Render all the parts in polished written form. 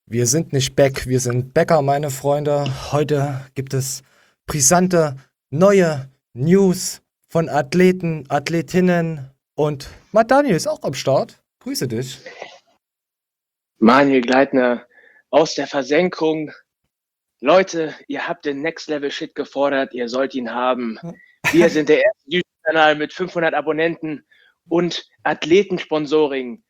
Wir sind nicht back, wir sind Bäcker, meine Freunde. Heute gibt es brisante neue News von Athleten, Athletinnen und Matt Daniel ist auch am Start. Grüße dich. Manuel Gleitner aus der Versenkung. Leute, ihr habt den Next Level Shit gefordert, ihr sollt ihn haben. Wir sind der erste YouTube-Kanal mit 500 Abonnenten und Athletensponsoring.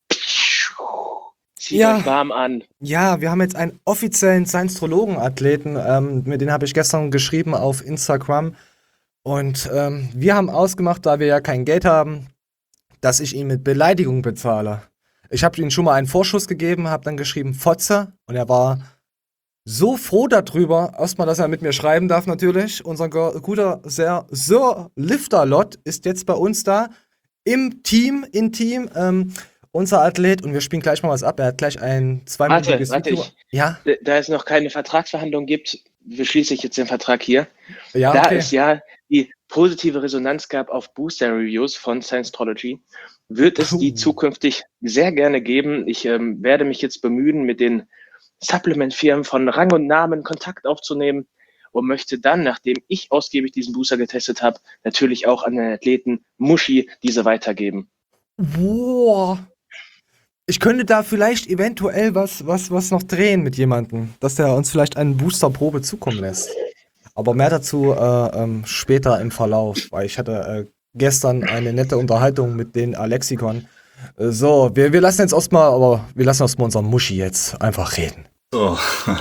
Zieht euch warm an. Ja, wir haben jetzt einen offiziellen Science-Trologen-Athleten, mit dem habe ich gestern geschrieben auf Instagram. Und wir haben ausgemacht, da wir ja kein Geld haben, dass ich ihn mit Beleidigung bezahle. Ich habe ihm schon mal einen Vorschuss gegeben, habe dann geschrieben Fotze und er war so froh darüber, erstmal, dass er mit mir schreiben darf natürlich. Unser guter Sir Lifterlot ist jetzt bei uns da im Team, unser Athlet und wir spielen gleich mal was ab. Er hat gleich ein 2-minütiges Video. Ja? Da es noch keine Vertragsverhandlung gibt, beschließe ich jetzt den Vertrag hier. Ja, da okay. es ja die positive Resonanz gab auf Booster-Reviews von Science-Trology, wird es die zukünftig sehr gerne geben. Ich werde mich jetzt bemühen, mit den Supplement-Firmen von Rang und Namen Kontakt aufzunehmen und möchte dann, nachdem ich ausgiebig diesen Booster getestet habe, natürlich auch an den Athleten Muschi diese weitergeben. Boah. Ich könnte da vielleicht eventuell was noch drehen mit jemandem, dass der uns vielleicht eine Boosterprobe zukommen lässt. Aber mehr dazu später im Verlauf, weil ich hatte gestern eine nette Unterhaltung mit den Alexikon. So, wir lassen jetzt erstmal unseren Muschi jetzt einfach reden. So.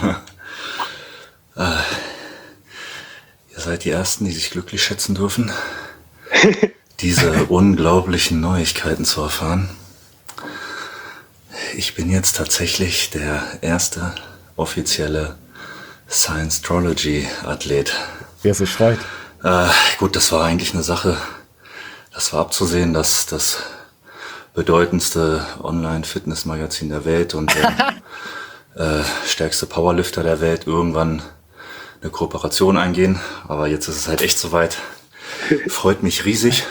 Ihr seid die Ersten, die sich glücklich schätzen dürfen, diese unglaublichen Neuigkeiten zu erfahren. Ich bin jetzt tatsächlich der erste offizielle Science-Trology-Athlet. Wer sich freut. Gut, das war eigentlich eine Sache, das war abzusehen, dass das bedeutendste Online-Fitness-Magazin der Welt und der stärkste Powerlifter der Welt irgendwann eine Kooperation eingehen. Aber jetzt ist es halt echt soweit. Freut mich riesig.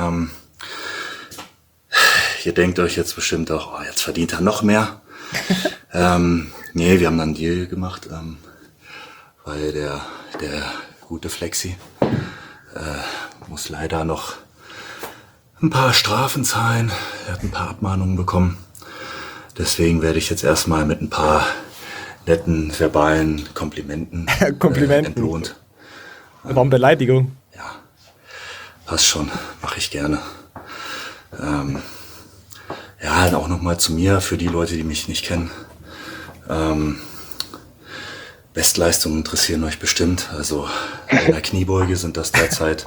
Ihr denkt euch jetzt bestimmt auch, jetzt verdient er noch mehr. Nee, wir haben dann einen Deal gemacht, weil der gute Flexi muss leider noch ein paar Strafen zahlen. Er hat ein paar Abmahnungen bekommen. Deswegen werde ich jetzt erstmal mit ein paar netten verbalen Komplimenten entlohnt. Warum Beleidigung? Ja, passt schon, mache ich gerne. Ja, auch nochmal zu mir, für die Leute, die mich nicht kennen. Bestleistungen interessieren euch bestimmt. Also in der Kniebeuge sind das derzeit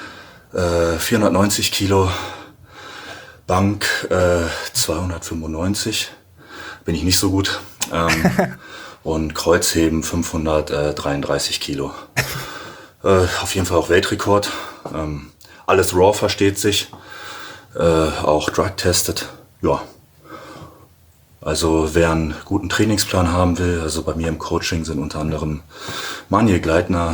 490 Kilo, Bank 295, bin ich nicht so gut. Und Kreuzheben 533 Kilo. Auf jeden Fall auch Weltrekord. Alles raw, versteht sich. Auch drug-tested. Ja. Also wer einen guten Trainingsplan haben will, also bei mir im Coaching sind unter anderem Manuel Gleitner,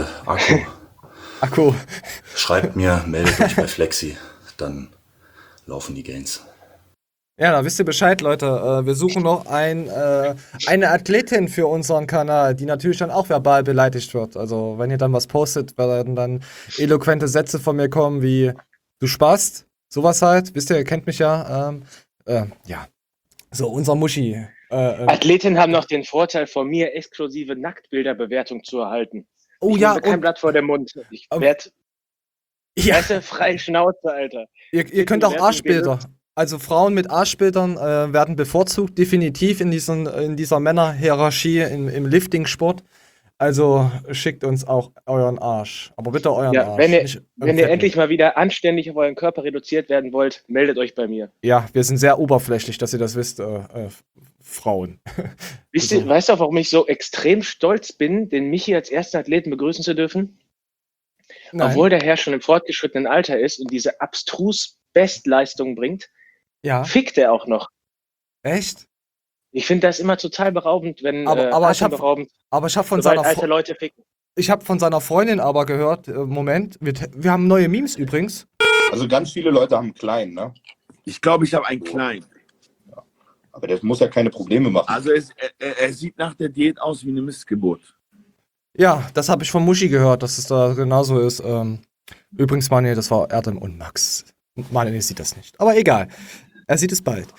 Akku. Schreibt mir, meldet euch bei Flexi, dann laufen die Gains. Ja, da wisst ihr Bescheid, Leute. Wir suchen noch eine Athletin für unseren Kanal, die natürlich dann auch verbal beleidigt wird. Also, wenn ihr dann was postet, werden dann eloquente Sätze von mir kommen wie du Spast, sowas halt. Wisst ihr kennt mich ja. Ja. So, unser Muschi. Athletinnen haben noch den Vorteil, von mir exklusive Nacktbilderbewertung zu erhalten. Oh ich ja, nehme kein Blatt vor den Mund. Ich werde freie Schnauze, Alter. Ihr könnt auch Arschbilder. Also Frauen mit Arschbildern werden bevorzugt, definitiv in dieser Männerhierarchie im Lifting-Sport. Also schickt uns auch euren Arsch. Aber bitte euren Arsch. Wenn ihr endlich mal wieder anständig auf euren Körper reduziert werden wollt, meldet euch bei mir. Ja, wir sind sehr oberflächlich, dass ihr das wisst, Frauen. Weißt du, warum ich so extrem stolz bin, den Michi als ersten Athleten begrüßen zu dürfen? Nein. Obwohl der Herr schon im fortgeschrittenen Alter ist und diese abstrus Bestleistung bringt, fickt er auch noch. Echt? Ich finde das immer total beraubend, wenn ich habe von seiner alte Leute ficken. Ich habe von seiner Freundin aber gehört, Moment, wir haben neue Memes übrigens. Also ganz viele Leute haben einen kleinen, ne? Ich glaube, ich habe einen kleinen. Aber der muss ja keine Probleme machen. Also er sieht nach der Diät aus wie eine Missgeburt. Ja, das habe ich von Muschi gehört, dass es da genauso ist. Übrigens, Manuel, das war Erdem und Max. Manuel sieht das nicht. Aber egal. Er sieht es bald.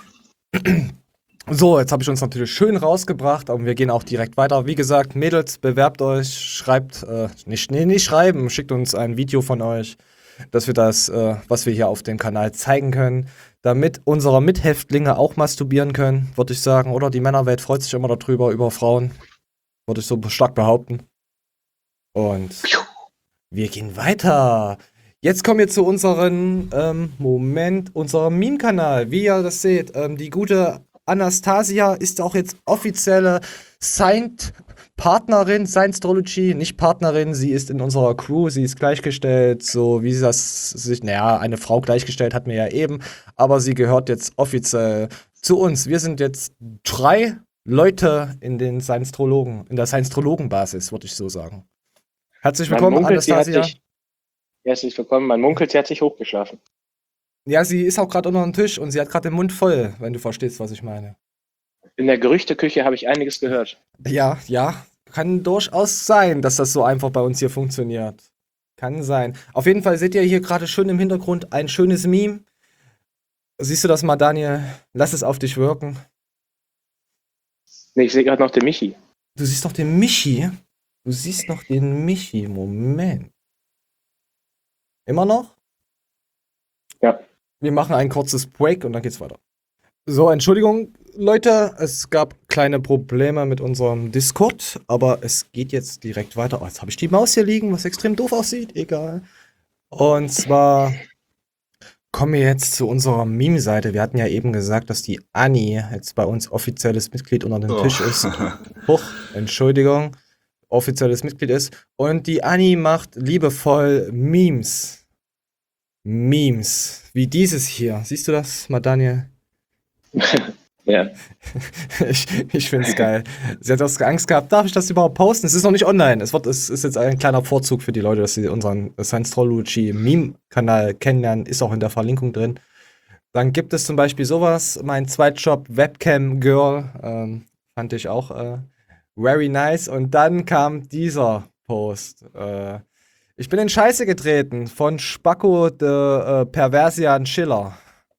So, jetzt habe ich uns natürlich schön rausgebracht, aber wir gehen auch direkt weiter. Wie gesagt, Mädels, bewerbt euch, schreibt, nicht schreiben, schickt uns ein Video von euch, dass wir das, was wir hier auf dem Kanal zeigen können, damit unsere Mithäftlinge auch masturbieren können, würde ich sagen. Oder die Männerwelt freut sich immer darüber, über Frauen. Würde ich so stark behaupten. Und wir gehen weiter. Jetzt kommen wir zu unserem unserem Meme-Kanal. Wie ihr das seht, die gute Anastasia ist auch jetzt offizielle Partnerin, Science-Trology, nicht Partnerin, sie ist in unserer Crew, sie ist gleichgestellt, so wie sie das sich, eine Frau gleichgestellt hatten wir ja eben, aber sie gehört jetzt offiziell zu uns. Wir sind jetzt 3 Leute in der Science-Trologen-Basis, würde ich so sagen. Herzlich willkommen, Anastasia. Herzlich willkommen. Man munkelt, sie hat sich hochgeschlafen. Ja, sie ist auch gerade unter dem Tisch und sie hat gerade den Mund voll, wenn du verstehst, was ich meine. In der Gerüchteküche habe ich einiges gehört. Ja, kann durchaus sein, dass das so einfach bei uns hier funktioniert. Kann sein. Auf jeden Fall seht ihr hier gerade schön im Hintergrund ein schönes Meme. Siehst du das mal, Daniel? Lass es auf dich wirken. Nee, ich sehe gerade noch den Michi. Du siehst noch den Michi? Du siehst noch den Michi. Moment. Immer noch? Ja. Wir machen ein kurzes Break und dann geht's weiter. So, Entschuldigung, Leute, es gab kleine Probleme mit unserem Discord, aber es geht jetzt direkt weiter. Oh, jetzt habe ich die Maus hier liegen, was extrem doof aussieht, egal. Und zwar kommen wir jetzt zu unserer Meme-Seite. Wir hatten ja eben gesagt, dass die Anni jetzt bei uns offizielles Mitglied unter dem Tisch ist. Entschuldigung, offizielles Mitglied ist. Und die Anni macht liebevoll Memes, wie dieses hier. Siehst du das mal, Daniel? Ja. Ich finde es geil. Sie hat das Angst gehabt, darf ich das überhaupt posten? Es ist noch nicht online. Es ist jetzt ein kleiner Vorzug für die Leute, dass sie unseren Science-Trology Meme-Kanal kennenlernen. Ist auch in der Verlinkung drin. Dann gibt es zum Beispiel sowas. Mein Zweitjob Webcam Girl. Fand ich auch very nice. Und dann kam dieser Post. Ich bin in Scheiße getreten von Spacko de Perversian Schiller.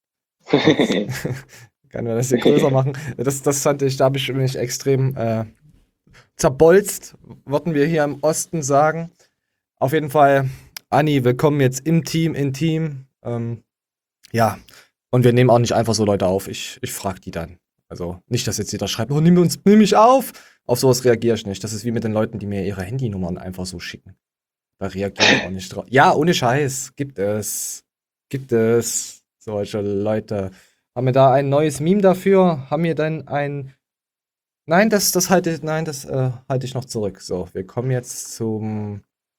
Kann man das hier größer machen? Das fand ich, da habe ich mich extrem zerbolzt, würden wir hier im Osten sagen. Auf jeden Fall, Anni, willkommen jetzt im Team. Ja, und wir nehmen auch nicht einfach so Leute auf. Ich frage die dann. Also nicht, dass jetzt jeder schreibt, oh, nimm mich auf. Auf sowas reagiere ich nicht. Das ist wie mit den Leuten, die mir ihre Handynummern einfach so schicken. Da reagiere ich auch nicht drauf. Ja, ohne Scheiß. Gibt es solche Leute. Haben wir da ein neues Meme dafür? Haben wir dann ein... Nein, das halte ich noch zurück. So, wir kommen jetzt zum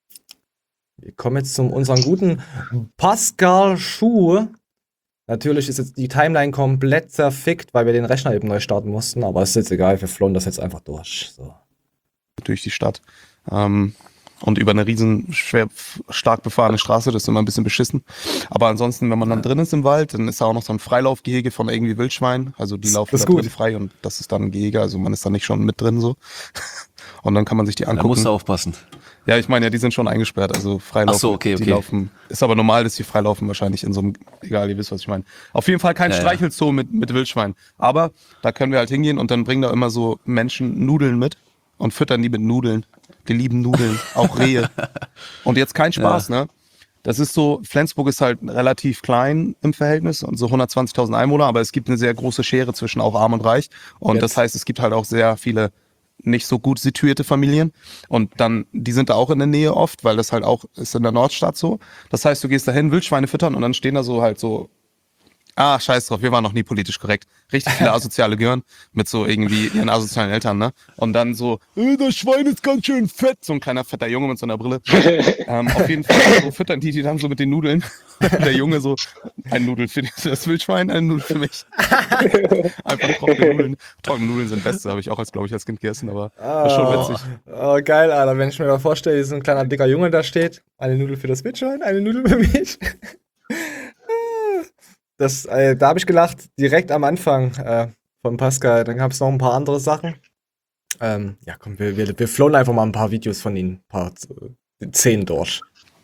unseren guten Pascal Schuh. Natürlich ist jetzt die Timeline komplett zerfickt, weil wir den Rechner eben neu starten mussten, aber ist jetzt egal, wir flohen das jetzt einfach durch. So. Durch die Stadt. Und über eine riesen, stark befahrene Straße, das ist immer ein bisschen beschissen. Aber ansonsten, wenn man dann drin ist im Wald, dann ist da auch noch so ein Freilaufgehege von irgendwie Wildschweinen. Also die laufen da drin frei und das ist dann ein Gehege, also man ist da nicht schon mit drin so. Und dann kann man sich die angucken. Da musst du aufpassen. Ja, ich meine, ja, die sind schon eingesperrt, also freilaufen. Ach so, okay. Die laufen. Ist aber normal, dass die freilaufen wahrscheinlich in so einem, egal, ihr wisst, was ich meine. Auf jeden Fall kein Streichelzoo mit Wildschweinen. Aber da können wir halt hingehen und dann bringen da immer so Menschen Nudeln mit und füttern die mit Nudeln. Die lieben Nudeln, auch Rehe. Und jetzt kein Spaß, ne? Das ist so, Flensburg ist halt relativ klein im Verhältnis und so 120.000 Einwohner, aber es gibt eine sehr große Schere zwischen auch arm und reich. Und das heißt, es gibt halt auch sehr viele nicht so gut situierte Familien. Und dann, die sind da auch in der Nähe oft, weil das halt auch ist in der Nordstadt so. Das heißt, du gehst dahin, Wildschweine füttern und dann stehen da so halt so, scheiß drauf, wir waren noch nie politisch korrekt. Richtig viele asoziale Gören mit so irgendwie ihren asozialen Eltern, ne? Und dann so, das Schwein ist ganz schön fett. So ein kleiner fetter Junge mit so einer Brille. Auf jeden Fall so füttern die dann so mit den Nudeln. Der Junge so, ein Nudel für das Wildschwein, ein Nudel für mich. Einfach trockene Nudeln. Trockene Nudeln sind Beste, habe ich auch glaube ich, als Kind gegessen, aber das ist schon witzig. Oh, geil, Alter. Wenn ich mir mal vorstelle, wie so ein kleiner dicker Junge da steht, eine Nudel für das Wildschwein, eine Nudel für mich. Da habe ich gelacht, direkt am Anfang von Pascal. Dann gab es noch ein paar andere Sachen. Ja, komm, wir flowen einfach mal ein paar Videos von ihnen, ein paar 10 durch.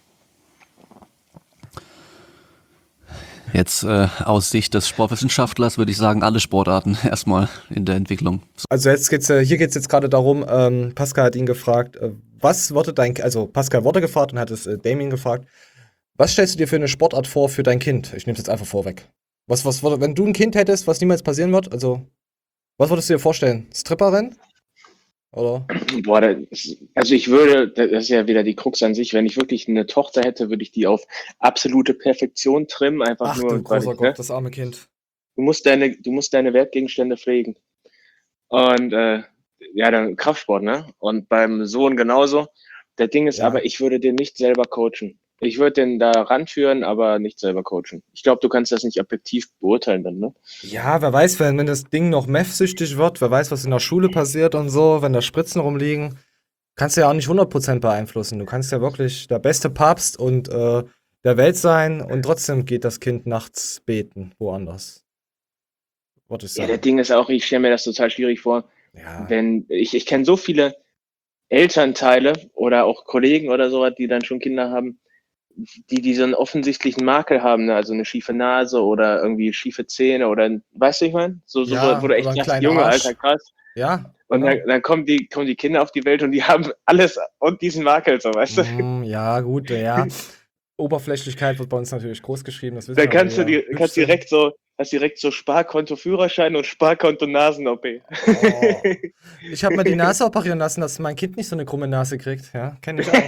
Jetzt aus Sicht des Sportwissenschaftlers würde ich sagen, alle Sportarten erstmal in der Entwicklung. Also hier geht's jetzt gerade darum, Pascal hat ihn gefragt, Pascal wurde gefragt und hat es Damien gefragt, was stellst du dir für eine Sportart vor für dein Kind? Ich nehme es jetzt einfach vorweg. Wenn du ein Kind hättest, was niemals passieren wird, also, was würdest du dir vorstellen? Stripperin? Oder? Boah, das ist ja wieder die Krux an sich, wenn ich wirklich eine Tochter hätte, würde ich die auf absolute Perfektion trimmen, einfach Ach nur, du weil großer ich, ne? Gott, das arme Kind. Du musst deine Wertgegenstände pflegen. Und ja, dann Kraftsport, ne? Und beim Sohn genauso. Der Ding ist Ja. aber, ich würde den nicht selber coachen. Ich würde den da ranführen, aber nicht selber coachen. Ich glaube, du kannst das nicht objektiv beurteilen dann, ne? Ja, wer weiß, wenn das Ding noch meth-süchtig wird, wer weiß, was in der Schule passiert und so, wenn da Spritzen rumliegen, kannst du ja auch nicht 100% beeinflussen. Du kannst ja wirklich der beste Papst und der Welt sein und trotzdem geht das Kind nachts beten, woanders. Würde ich Ja, sagen. der Ding ist auch, ich stelle mir das total schwierig vor, Ja. wenn ich kenne so viele Elternteile oder auch Kollegen oder sowas, die dann schon Kinder haben, die so einen offensichtlichen Makel haben, ne? Also eine schiefe Nase oder irgendwie schiefe Zähne oder, weißt du, ich meine? So, Ja, wo du echt oder ein sagst, kleiner Junge, Arsch. Alter, krass. Ja. Und genau. dann kommen die Kinder auf die Welt und die haben alles und diesen Makel, so, weißt du? Ja, gut, ja. Oberflächlichkeit wird bei uns natürlich groß geschrieben, das wissen Dann wir, kannst du weil wir hübsch sind. hast direkt so Sparkonto-Führerschein und Sparkonto-Nasen-OP. Oh. Ich habe mir die Nase operieren lassen, dass mein Kind nicht so eine krumme Nase kriegt. Ja, kenne ich auch.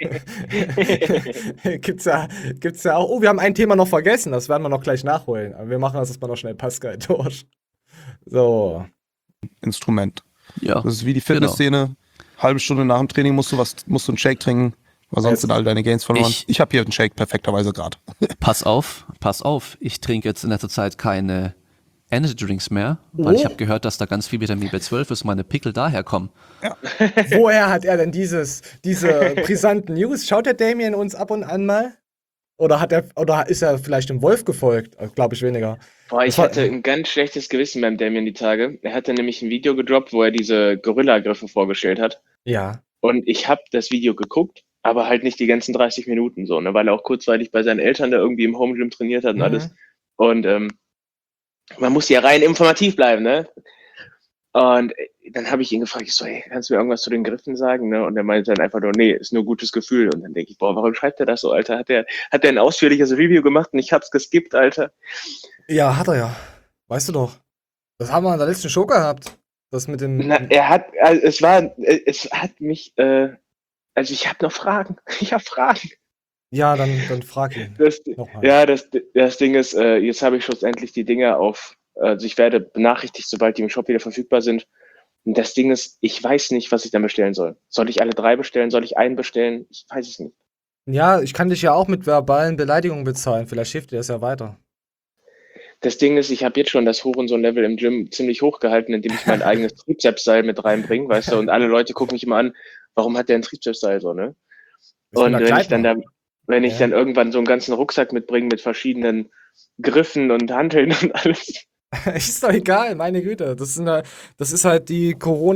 Gibt's ja auch. Oh, wir haben ein Thema noch vergessen, das werden wir noch gleich nachholen. Aber wir machen das erstmal noch schnell Pascal durch. So. Instrument. Ja, Das ist wie die Fitnessszene. Halbe Stunde nach dem Training musst du einen Shake trinken, weil sonst sind all deine Gains verloren. Ich habe hier einen Shake perfekterweise gerade. pass auf. Ich trinke jetzt in letzter Zeit keine Energy Drinks mehr, weil ich habe gehört, dass da ganz viel Vitamin B12 ist, meine Pickel daher kommen. Woher hat er denn diese brisanten News? Schaut der Damien uns ab und an mal? Oder ist er vielleicht dem Wolf gefolgt? Glaube ich weniger. Boah, ich hatte ein ganz schlechtes Gewissen beim Damien die Tage. Er hatte nämlich ein Video gedroppt, wo er diese Gorilla-Griffe vorgestellt hat. Ja. Und ich habe das Video geguckt, aber halt nicht die ganzen 30 Minuten so, ne, weil er auch kurzweilig bei seinen Eltern da irgendwie im Home Gym trainiert hat und alles. Und man muss ja rein informativ bleiben, ne? Und dann habe ich ihn gefragt, ich so, hey, kannst du mir irgendwas zu den Griffen sagen, ne? Und er meinte dann einfach nur, nee, ist nur gutes Gefühl. Und dann denke ich, boah, warum schreibt er das so, Alter? Hat er ein ausführliches Review gemacht und ich hab's geskippt, Alter? Ja, hat er ja. Weißt du doch. Das haben wir in der letzten Show gehabt. Das mit dem. Na, es hat mich, also ich habe noch Fragen. Ich habe Fragen. Ja, dann frag ihn. Nochmal. Ja, das Ding ist, jetzt habe ich schlussendlich die Dinge also ich werde benachrichtigt, sobald die im Shop wieder verfügbar sind. Und das Ding ist, ich weiß nicht, was ich dann bestellen soll. Soll ich alle 3 bestellen? Soll ich einen bestellen? Ich weiß es nicht. Ja, ich kann dich ja auch mit verbalen Beleidigungen bezahlen. Vielleicht hilft dir das ja weiter. Das Ding ist, ich habe jetzt schon das Hurensohn-Level im Gym ziemlich hoch gehalten, indem ich mein eigenes Trizepsseil mit reinbringe, weißt du, und alle Leute gucken mich immer an, warum hat der ein Trizepsseil so, ne? Und wenn ich dann irgendwann so einen ganzen Rucksack mitbringe mit verschiedenen Griffen und Hanteln und alles. Ist doch egal, meine Güte. Das ist halt die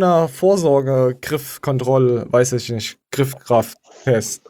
Corona-Vorsorge-Griffkontroll, weiß ich nicht, Griffkrafttest.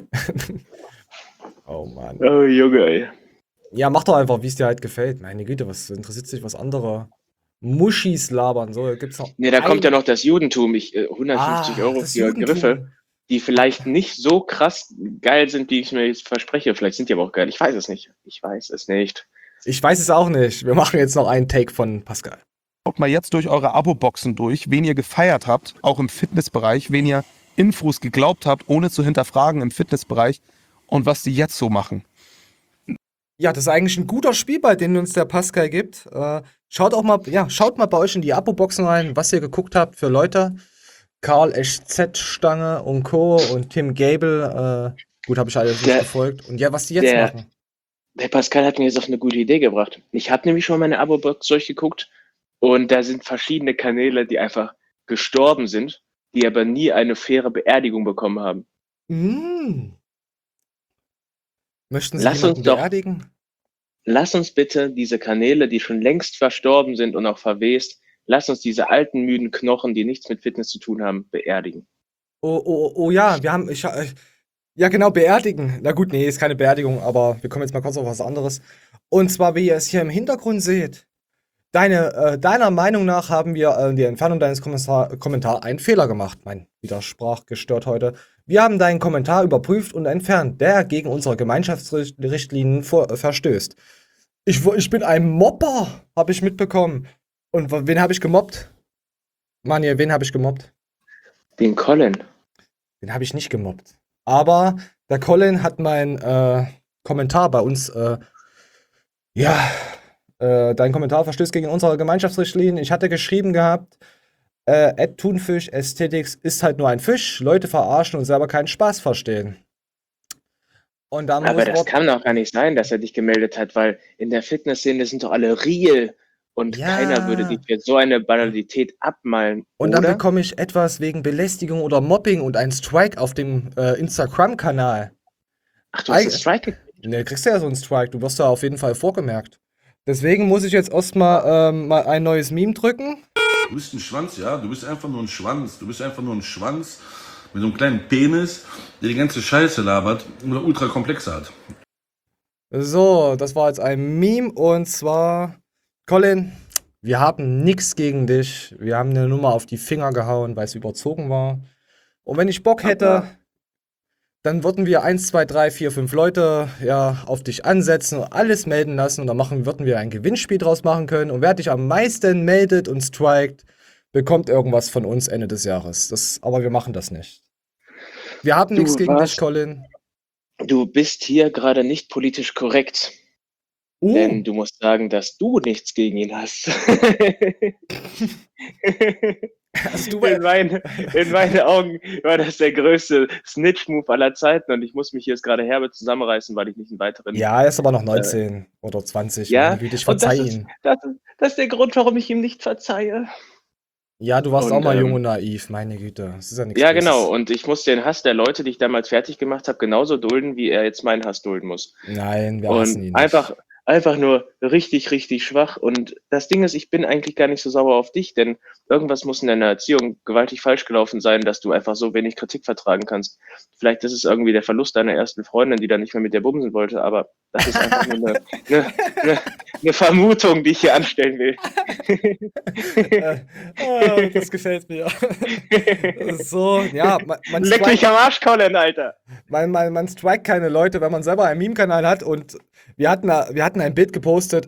Oh Mann. Oh Junge, ey. Ja, mach doch einfach, wie es dir halt gefällt. Meine Güte, was interessiert sich, was andere Muschis labern? So, gibt's noch. Nee, da kommt ja noch das Judentum. 150 Euro das für Judentum. Griffe, die vielleicht nicht so krass geil sind, wie ich mir jetzt verspreche. Vielleicht sind die aber auch geil. Ich weiß es nicht. Ich weiß es auch nicht. Wir machen jetzt noch einen Take von Pascal. Schaut mal jetzt durch eure Abo-Boxen durch, wen ihr gefeiert habt, auch im Fitnessbereich, wen ihr Infos geglaubt habt, ohne zu hinterfragen im Fitnessbereich und was die jetzt so machen. Ja, das ist eigentlich ein guter Spielball, den uns der Pascal gibt. Schaut mal bei euch in die Abo-Boxen rein, was ihr geguckt habt für Leute. Karl Z-Stange und Co. und Tim Gable. Gut, habe ich alles nicht verfolgt. Und ja, was die jetzt machen. Der Pascal hat mir jetzt auf eine gute Idee gebracht. Ich habe nämlich schon meine Abo-Box durchgeguckt und da sind verschiedene Kanäle, die einfach gestorben sind, die aber nie eine faire Beerdigung bekommen haben. Möchten Sie Lass jemanden uns doch- beerdigen? lass uns bitte diese Kanäle, die schon längst verstorben sind und auch verwest, lass uns diese alten, müden Knochen, die nichts mit Fitness zu tun haben, beerdigen. Oh ja, ja genau, beerdigen. Na gut, nee, ist keine Beerdigung, aber wir kommen jetzt mal kurz auf was anderes. Und zwar, wie ihr es hier im Hintergrund seht, deiner Meinung nach haben wir in der Entfernung deines Kommentars einen Fehler gemacht. Mein Widersprach gestört heute. Wir haben deinen Kommentar überprüft und entfernt, der gegen unsere Gemeinschaftsrichtlinien verstößt. Ich bin ein Mobber, habe ich mitbekommen. Und wen habe ich gemobbt? Manje, wen habe ich gemobbt? Den Colin. Den habe ich nicht gemobbt. Aber der Colin hat meinen Kommentar bei uns, dein Kommentar verstößt gegen unsere Gemeinschaftsrichtlinien. Ich hatte geschrieben gehabt, Thunfisch Aesthetics ist halt nur ein Fisch, Leute verarschen und selber keinen Spaß verstehen. Und dann Aber das kann doch gar nicht sein, dass er dich gemeldet hat, weil in der Fitnessszene sind doch alle real und Ja. keiner würde dich für so eine Banalität abmalen. Und dann oder? bekomme ich etwas wegen Belästigung oder Mobbing und einen Strike auf dem Instagram-Kanal. Ach, du hast einen Strike gekriegt. Ne, kriegst du ja so einen Strike, du wirst da auf jeden Fall vorgemerkt. Deswegen muss ich jetzt erstmal mal ein neues Meme drücken. Du bist ein Schwanz, ja? Du bist einfach nur ein Schwanz. Du bist einfach nur ein Schwanz mit so einem kleinen Penis, der die ganze Scheiße labert und ultra komplexe hat. So, das war jetzt ein Meme und zwar, Colin, wir haben nichts gegen dich. Wir haben eine Nummer auf die Finger gehauen, weil es überzogen war. Und wenn ich Bock hätte, dann würden wir 1, 2, 3, 4, 5 Leute auf dich ansetzen und alles melden lassen und dann würden wir ein Gewinnspiel draus machen können. Und wer dich am meisten meldet und strikt, bekommt irgendwas von uns Ende des Jahres. Aber wir machen das nicht. Wir haben nichts gegen dich, Colin. Du bist hier gerade nicht politisch korrekt. Denn du musst sagen, dass du nichts gegen ihn hast. In meinen Augen war das der größte Snitch-Move aller Zeiten und ich muss mich jetzt gerade herbe zusammenreißen, weil ich nicht einen weiteren... Ja, er ist aber noch 19 oder 20. Ja, Meine Güte, ich verzeih ihn. Das ist der Grund, warum ich ihm nicht verzeihe. Ja, du warst Und, auch mal jung und naiv, meine Güte. Das ist ja nichts Ja, Böses. genau. Und ich muss den Hass der Leute, die ich damals fertig gemacht habe, genauso dulden, wie er jetzt meinen Hass dulden muss. Nein, wir hassen ihn Und nicht. einfach nur richtig, richtig schwach. Und das Ding ist, ich bin eigentlich gar nicht so sauer auf dich, denn irgendwas muss in deiner Erziehung gewaltig falsch gelaufen sein, dass du einfach so wenig Kritik vertragen kannst. Vielleicht ist es irgendwie der Verlust deiner ersten Freundin, die dann nicht mehr mit dir bumsen wollte, aber das ist einfach nur eine Vermutung, die ich hier anstellen will. Das gefällt mir. So, ja, man Leck mich am Arsch, Colin, Alter. Man strikt keine Leute, wenn man selber einen Meme-Kanal hat und wir hatten ein Bild gepostet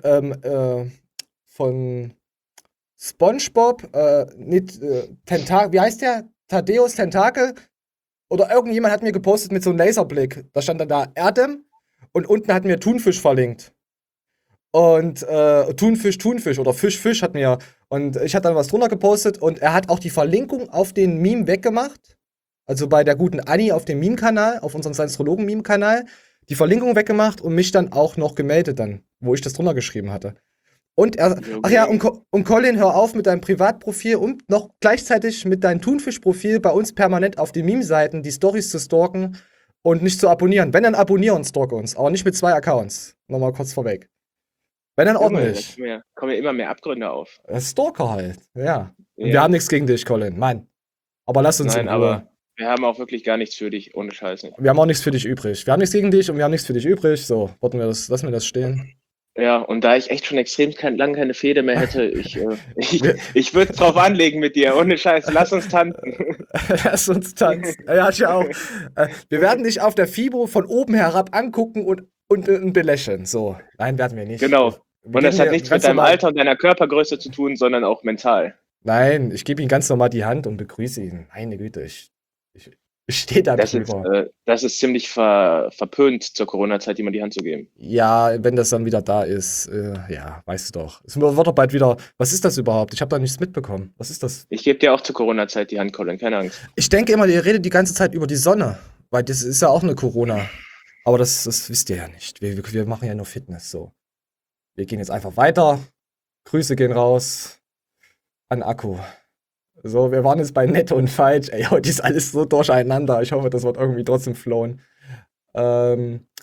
von SpongeBob, wie heißt der? Thaddeus Tentakel? Oder irgendjemand hat mir gepostet mit so einem Laserblick. Da stand dann da Erdem und unten hatten wir Thunfisch verlinkt. Und Thunfisch oder Fisch hat mir. Und ich hatte dann was drunter gepostet und er hat auch die Verlinkung auf den Meme weggemacht. Also bei der guten Anni auf dem Meme-Kanal, auf unserem Science-Trologen-Meme-Kanal, die Verlinkung weggemacht und mich dann auch noch gemeldet dann, wo ich das drunter geschrieben hatte. Und und Colin, hör auf mit deinem Privatprofil und noch gleichzeitig mit deinem Thunfisch-Profil bei uns permanent auf den Meme-Seiten die Storys zu stalken und nicht zu abonnieren. Wenn, dann abonnieren und stalk uns, aber nicht mit 2 Accounts. Nochmal kurz vorweg. Wenn, dann ordentlich. Da kommen ja immer mehr Abgründe auf. Stalker halt, ja. Und wir haben nichts gegen dich, Colin, Mann. Aber lass uns in Ruhe. Aber wir haben auch wirklich gar nichts für dich, ohne Scheiß nicht. Wir haben auch nichts für dich übrig. Wir haben nichts gegen dich und wir haben nichts für dich übrig. So, lassen wir das stehen. Ja, und da ich echt schon extrem lange keine Fehde mehr hätte, ich würde es drauf anlegen mit dir, ohne Scheiß, lass uns tanzen. Lass uns tanzen. Ja, ich auch. Wir werden dich auf der FIBO von oben herab angucken und belächeln. So, nein, werden wir nicht. Genau. Und das hat nichts mit deinem Alter und deiner Körpergröße zu tun, sondern auch mental. Nein, ich gebe ihm ganz normal die Hand und begrüße ihn. Meine Güte, ich stehe da drüber. Das ist ziemlich verpönt zur Corona-Zeit, jemand die Hand zu geben. Ja, wenn das dann wieder da ist, ja, weißt du doch. Es wird doch bald wieder. Was ist das überhaupt? Ich habe da nichts mitbekommen. Was ist das? Ich gebe dir auch zur Corona-Zeit die Hand, Colin, keine Angst. Ich denke immer, ihr redet die ganze Zeit über die Sonne, weil das ist ja auch eine Corona. Aber das wisst ihr ja nicht. Wir machen ja nur Fitness so. Wir gehen jetzt einfach weiter. Grüße gehen raus an Akku. So, wir waren jetzt bei nett und falsch. Ey, heute ist alles so durcheinander. Ich hoffe, das wird irgendwie trotzdem flowen.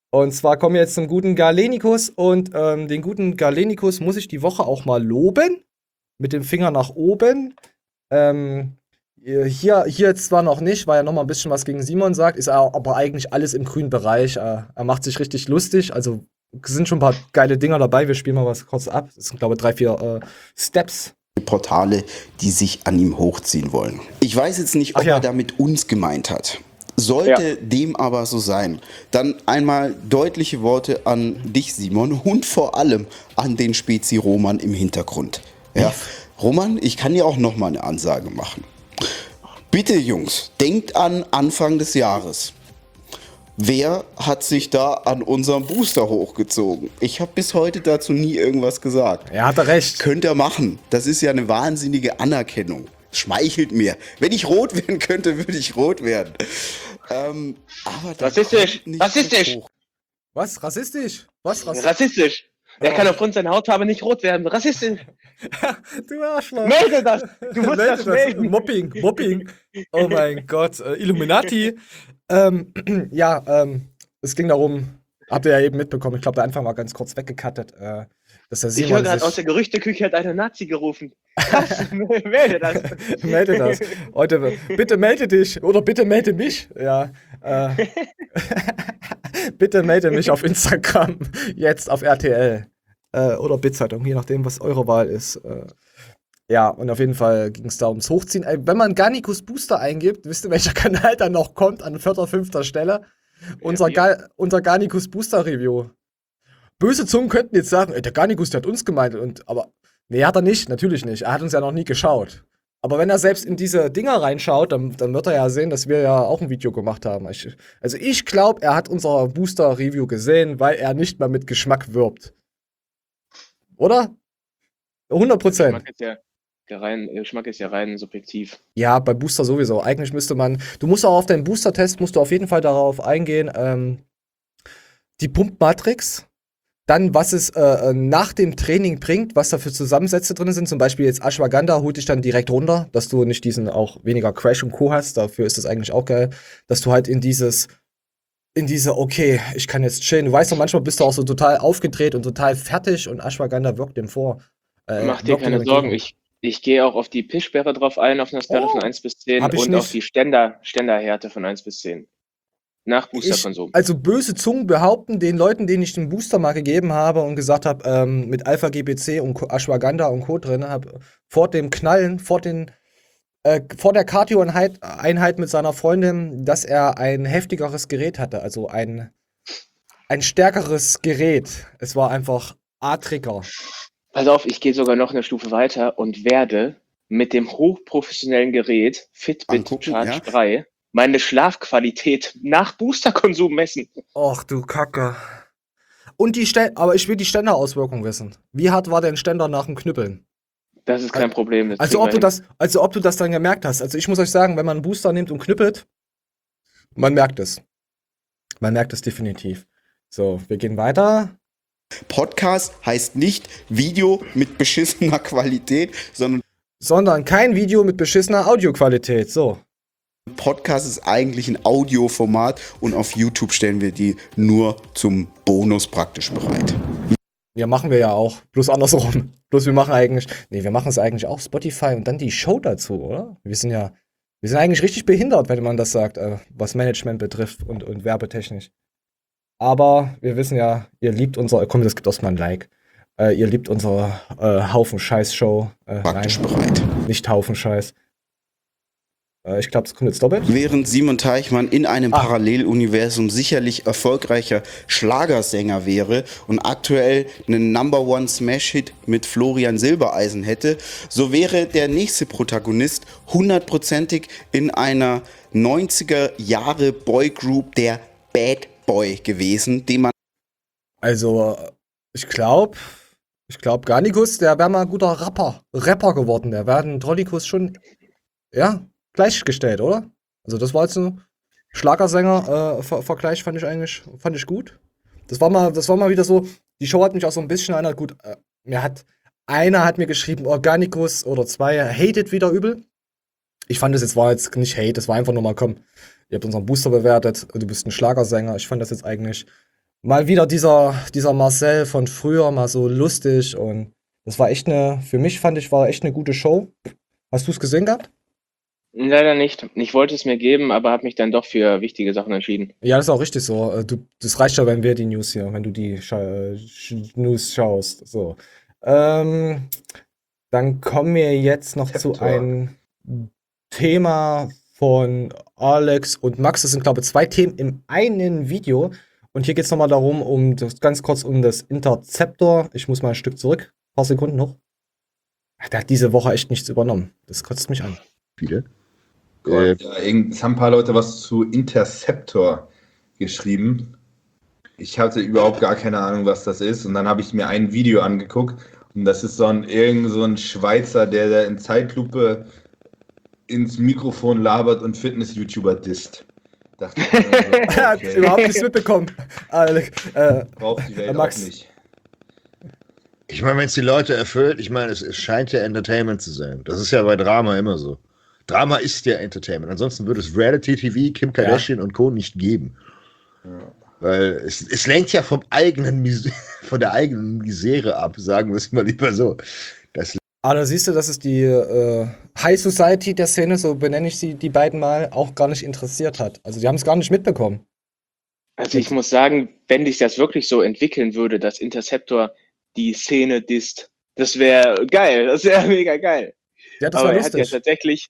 Und zwar kommen wir jetzt zum guten Galenikus und den guten Galenikus muss ich die Woche auch mal loben. Mit dem Finger nach oben. Hier zwar noch nicht, weil er noch mal ein bisschen was gegen Simon sagt, ist aber eigentlich alles im grünen Bereich. Er macht sich richtig lustig, also sind schon ein paar geile Dinger dabei. Wir spielen mal was kurz ab. Das sind, glaube ich, 3, 4 Steps. Portale, die sich an ihm hochziehen wollen. Ich weiß jetzt nicht, ob er damit uns gemeint hat. Sollte dem aber so sein, dann einmal deutliche Worte an dich, Simon, und vor allem an den Spezi Roman im Hintergrund. Ja, Roman, ich kann dir auch noch mal eine Ansage machen. Bitte, Jungs, denkt an Anfang des Jahres. Wer hat sich da an unserem Booster hochgezogen? Ich habe bis heute dazu nie irgendwas gesagt. Er hatte recht. Könnt ihr machen. Das ist ja eine wahnsinnige Anerkennung. Schmeichelt mir. Wenn ich rot werden könnte, würde ich rot werden. Aber rassistisch. Rassistisch. Was? Rassistisch? Was? Rassistisch. Er kann aufgrund seiner Hautfarbe nicht rot werden. Rassistisch. Du Arschloch. Melde das. Du musst das melden. Mobbing. Oh mein Gott. Illuminati. Es ging darum, habt ihr ja eben mitbekommen, ich glaube, der Anfang war ganz kurz weggecuttet, dass der Simon ich höre gerade aus der Gerüchteküche, hat einer Nazi gerufen. Krass, melde das. Melde das. Heute, bitte melde dich oder bitte melde mich. Ja. Bitte melde mich auf Instagram, jetzt auf RTL oder Bild-Zeitung, je nachdem, was eure Wahl ist. Ja, und auf jeden Fall ging es da ums Hochziehen. Wenn man Garnicus Booster eingibt, wisst ihr, welcher Kanal dann noch kommt, an 4., 5. Stelle? Unser Garnicus Booster Review. Böse Zungen könnten jetzt sagen, der Garnicus, der hat uns gemeint. Aber nee, hat er nicht, natürlich nicht. Er hat uns ja noch nie geschaut. Aber wenn er selbst in diese Dinger reinschaut, dann wird er ja sehen, dass wir ja auch ein Video gemacht haben. Ich glaube, er hat unser Booster Review gesehen, weil er nicht mal mit Geschmack wirbt. Oder? 100%. Geschmack ist ja rein subjektiv. Ja, bei Booster sowieso. Eigentlich müsste du musst auch auf deinen Booster-Test, musst du auf jeden Fall darauf eingehen, die Pumpmatrix, dann was es nach dem Training bringt, was da für Zusammensätze drin sind, zum Beispiel jetzt Ashwagandha holt dich dann direkt runter, dass du nicht diesen auch weniger Crash und Co. hast, dafür ist das eigentlich auch geil, dass du halt in diese, okay, ich kann jetzt chillen, du weißt doch, manchmal bist du auch so total aufgedreht und total fertig und Ashwagandha wirkt dem vor. Mach dir keine Sorgen, ich gehe auch auf die Pischbeere drauf ein, auf einer Skala von 1 bis 10 und auf die Ständerhärte von 1 bis 10. Nach Boosterkonsum. Also böse Zungen behaupten, den Leuten, denen ich den Booster mal gegeben habe und gesagt habe, mit Alpha-GBC und Ashwagandha und Co. drin, habe vor dem Knallen, vor der Cardio-Einheit mit seiner Freundin, dass er ein heftigeres Gerät hatte, also ein stärkeres Gerät. Es war einfach A-Trigger. Pass auf, ich gehe sogar noch eine Stufe weiter und werde mit dem hochprofessionellen Gerät Fitbit Charge 3 meine Schlafqualität nach Boosterkonsum messen. Och du Kacke. Und aber ich will die Ständerauswirkung wissen. Wie hart war dein Ständer nach dem Knüppeln? Das ist kein Problem. Also ob du das dann gemerkt hast. Also ich muss euch sagen, wenn man einen Booster nimmt und knüppelt, man merkt es. Man merkt es definitiv. So, wir gehen weiter. Podcast heißt nicht Video mit beschissener Qualität, sondern kein Video mit beschissener Audioqualität. So. Podcast ist eigentlich ein Audioformat und auf YouTube stellen wir die nur zum Bonus praktisch bereit. Ja, machen wir ja auch. Bloß andersrum. Bloß wir machen es eigentlich auch Spotify und dann die Show dazu, oder? Wir sind eigentlich richtig behindert, wenn man das sagt, was Management betrifft und werbetechnisch. Aber wir wissen ja, ihr liebt komm, das gibt erstmal ein Like. Ihr liebt unsere Haufen Scheiß-Show. Praktisch bereit. Nicht Haufen Scheiß. Ich glaube, das kommt jetzt doppelt. Während Simon Teichmann in einem Paralleluniversum sicherlich erfolgreicher Schlagersänger wäre und aktuell einen Number-One Smash-Hit mit Florian Silbereisen hätte, so wäre der nächste Protagonist 100%ig in einer 90er-Jahre Boygroup der Bad Boy gewesen, den man... Also, ich glaube, Garnicus, der wäre mal ein guter Rapper geworden. Der wäre ein Trollikus schon, ja, gleichgestellt, oder? Also das war jetzt ein Schlagersänger-Vergleich, fand ich gut. Das war mal wieder so, die Show hat mich auch so ein bisschen erinnert, gut, einer hat mir geschrieben, Garnicus oder 2, hatet wieder übel. Ich fand das war jetzt nicht Hate, das war einfach nur mal, komm, ihr habt unseren Booster bewertet, du bist ein Schlagersänger. Ich fand das jetzt eigentlich mal wieder dieser Marcel von früher, mal so lustig und das war echt für mich fand ich, war echt eine gute Show. Hast du es gesehen gehabt? Leider nicht. Ich wollte es mir geben, aber habe mich dann doch für wichtige Sachen entschieden. Ja, das ist auch richtig so. Das reicht ja, wenn wir die News hier, wenn du die News schaust. So. Ähm, Dann kommen wir jetzt noch zu Raptor. einem Thema von Alex und Max. Das sind, glaube ich, 2 Themen im einen Video. Und hier geht es nochmal darum, ganz kurz um das Interceptor. Ich muss mal ein Stück zurück. Ein paar Sekunden noch. Der hat diese Woche echt nichts übernommen. Das kotzt mich an. Viele. Ja, es haben ein paar Leute was zu Interceptor geschrieben. Ich hatte überhaupt gar keine Ahnung, was das ist. Und dann habe ich mir ein Video angeguckt. Und das ist so ein Schweizer, der da in Zeitlupe ins Mikrofon labert und Fitness-YouTuber disst. Dachte ich mir so, Er hat überhaupt nichts mitbekommen. braucht die Welt Max. auch nicht. Ich meine, wenn es die Leute erfüllt, ich meine, es scheint ja Entertainment zu sein. Das ist ja bei Drama immer so. Drama ist ja Entertainment. Ansonsten würde es Reality-TV, Kim Kardashian und Co. nicht geben. Ja. Weil es lenkt ja von der eigenen Misere ab, sagen wir es mal lieber so. Da siehst du, dass es die High Society der Szene, so benenne ich sie, die beiden mal, auch gar nicht interessiert hat. Also die haben es gar nicht mitbekommen. Also ich muss sagen, wenn sich das wirklich so entwickeln würde, dass Interceptor die Szene disst, das wäre geil, das wäre mega geil. Ja, das Aber war er hat ja lustig. tatsächlich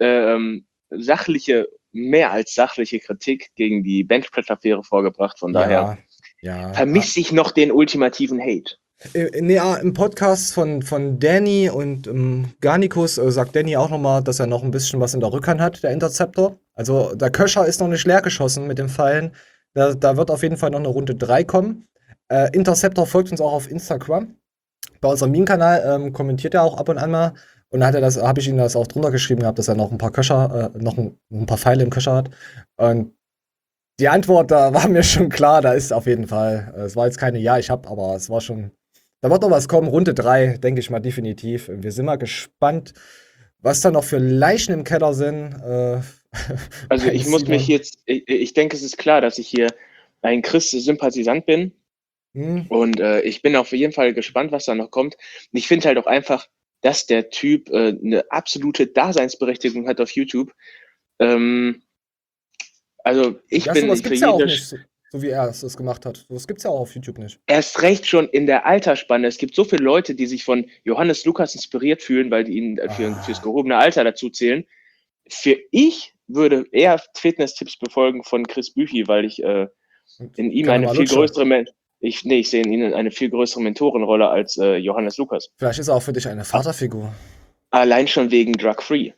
mehr als sachliche Kritik gegen die Benchpress-Affäre vorgebracht. Von daher ja. vermisse ich noch den ultimativen Hate. Im Podcast von Danny und Garnicus sagt Danny auch nochmal, dass er noch ein bisschen was in der Rückhand hat, der Interceptor. Also der Köcher ist noch nicht leer geschossen mit dem Fallen. Da wird auf jeden Fall noch eine Runde 3 kommen. Interceptor folgt uns auch auf Instagram. Bei unserem Meme-Kanal kommentiert er auch ab und an mal. Und da habe ich ihm das auch drunter geschrieben gehabt, dass er noch ein paar ein paar Pfeile im Köcher hat. Und die Antwort, da war mir schon klar, da ist auf jeden Fall. Es war jetzt keine aber es war schon. Da wird noch was kommen, Runde 3, denke ich mal definitiv. Wir sind mal gespannt, was da noch für Leichen im Keller sind. Also ich muss mich jetzt, ich denke, es ist klar, dass ich hier ein Chris-Sympathisant bin. Und ich bin auf jeden Fall gespannt, was da noch kommt. Und ich finde halt auch einfach, dass der Typ eine absolute Daseinsberechtigung hat auf YouTube. Also ich bin sowas für gibt's ja auch jede nicht, so wie er es gemacht hat. Das gibt's ja auch auf YouTube nicht. erst recht schon in der Altersspanne. Es gibt so viele Leute, die sich von Johannes Lukas inspiriert fühlen, weil die ihn fürs gehobene Alter dazu zählen. Ich würde eher Fitness-Tipps befolgen von Chris Büchi, weil ich in ihm eine viel größere ich sehe in ihnen eine viel größere Mentorenrolle als Johannes Lukas. Vielleicht ist er auch für dich eine Vaterfigur. Allein schon wegen Drug-Free.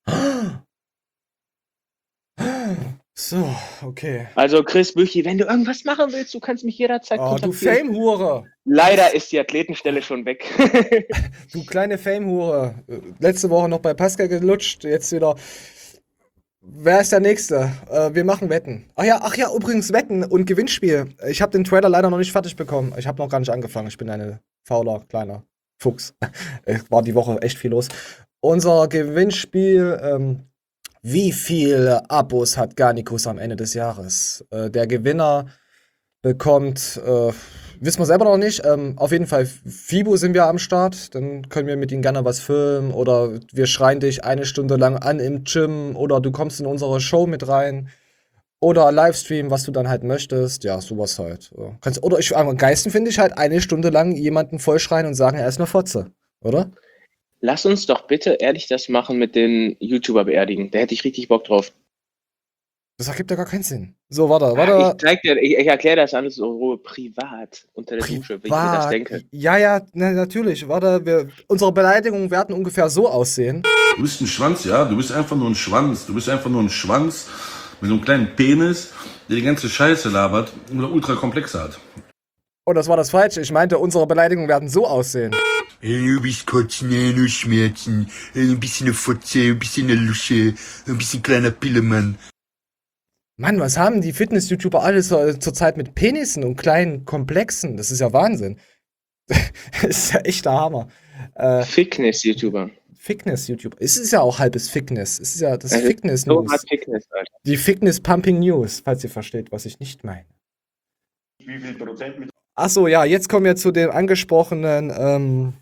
So, okay. Also Chris Büchi, wenn du irgendwas machen willst, du kannst mich jederzeit Oh, du kontaktieren. Fame-Hure. Leider ist die Athletenstelle schon weg. Du kleine Fame-Hure. Letzte Woche noch bei Pascal gelutscht, jetzt wieder. Wer ist der Nächste? Wir machen Wetten. Ach ja, übrigens Wetten und Gewinnspiel. Ich habe den Trailer leider noch nicht fertig bekommen. Ich habe noch gar nicht angefangen. Ich bin ein fauler, kleiner Fuchs. War die Woche echt viel los. Unser Gewinnspiel, wie viele Abos hat Garnicus am Ende des Jahres? Der Gewinner bekommt, wissen wir selber noch nicht. Auf jeden Fall, Fibo sind wir am Start. Dann können wir mit ihnen gerne was filmen. Oder wir schreien dich 1 Stunde lang an im Gym. Oder du kommst in unsere Show mit rein. Oder Livestream, was du dann halt möchtest. Ja, sowas halt. Oder am geilsten finde ich halt 1 Stunde lang jemanden vollschreien und sagen, er ist eine Fotze. Oder? Lass uns doch bitte ehrlich das machen mit den YouTuber beerdigen. Da hätte ich richtig Bock drauf. Das ergibt ja gar keinen Sinn. So, warte. Ich erkläre das alles so privat unter der Dusche, wie ich mir das denke. Ja, natürlich. Warte, unsere Beleidigungen werden ungefähr so aussehen. Du bist ein Schwanz, ja? Du bist einfach nur ein Schwanz. Du bist einfach nur ein Schwanz mit so einem kleinen Penis, der die ganze Scheiße labert und ultra komplexe hat. Oh, das war das Falsche. Ich meinte, unsere Beleidigungen werden so aussehen. Du bist Kotzen, nur Schmerzen, ein bisschen eine Fotze, ein bisschen eine Lusche, ein bisschen kleiner Pillemann. Mann, was haben die Fitness-YouTuber alles zurzeit mit Penissen und kleinen Komplexen? Das ist ja Wahnsinn. Das ist ja echt der Hammer. Fitness-YouTuber. Fitness-YouTuber. Es ist ja auch halbes Fitness. Es ist ja das Also Fitness-News. So hat Fitness, Alter. Die Fitness-Pumping News, falls ihr versteht, was ich nicht meine. Wie viel Prozent mit Achso, ja, jetzt kommen wir zu dem angesprochenen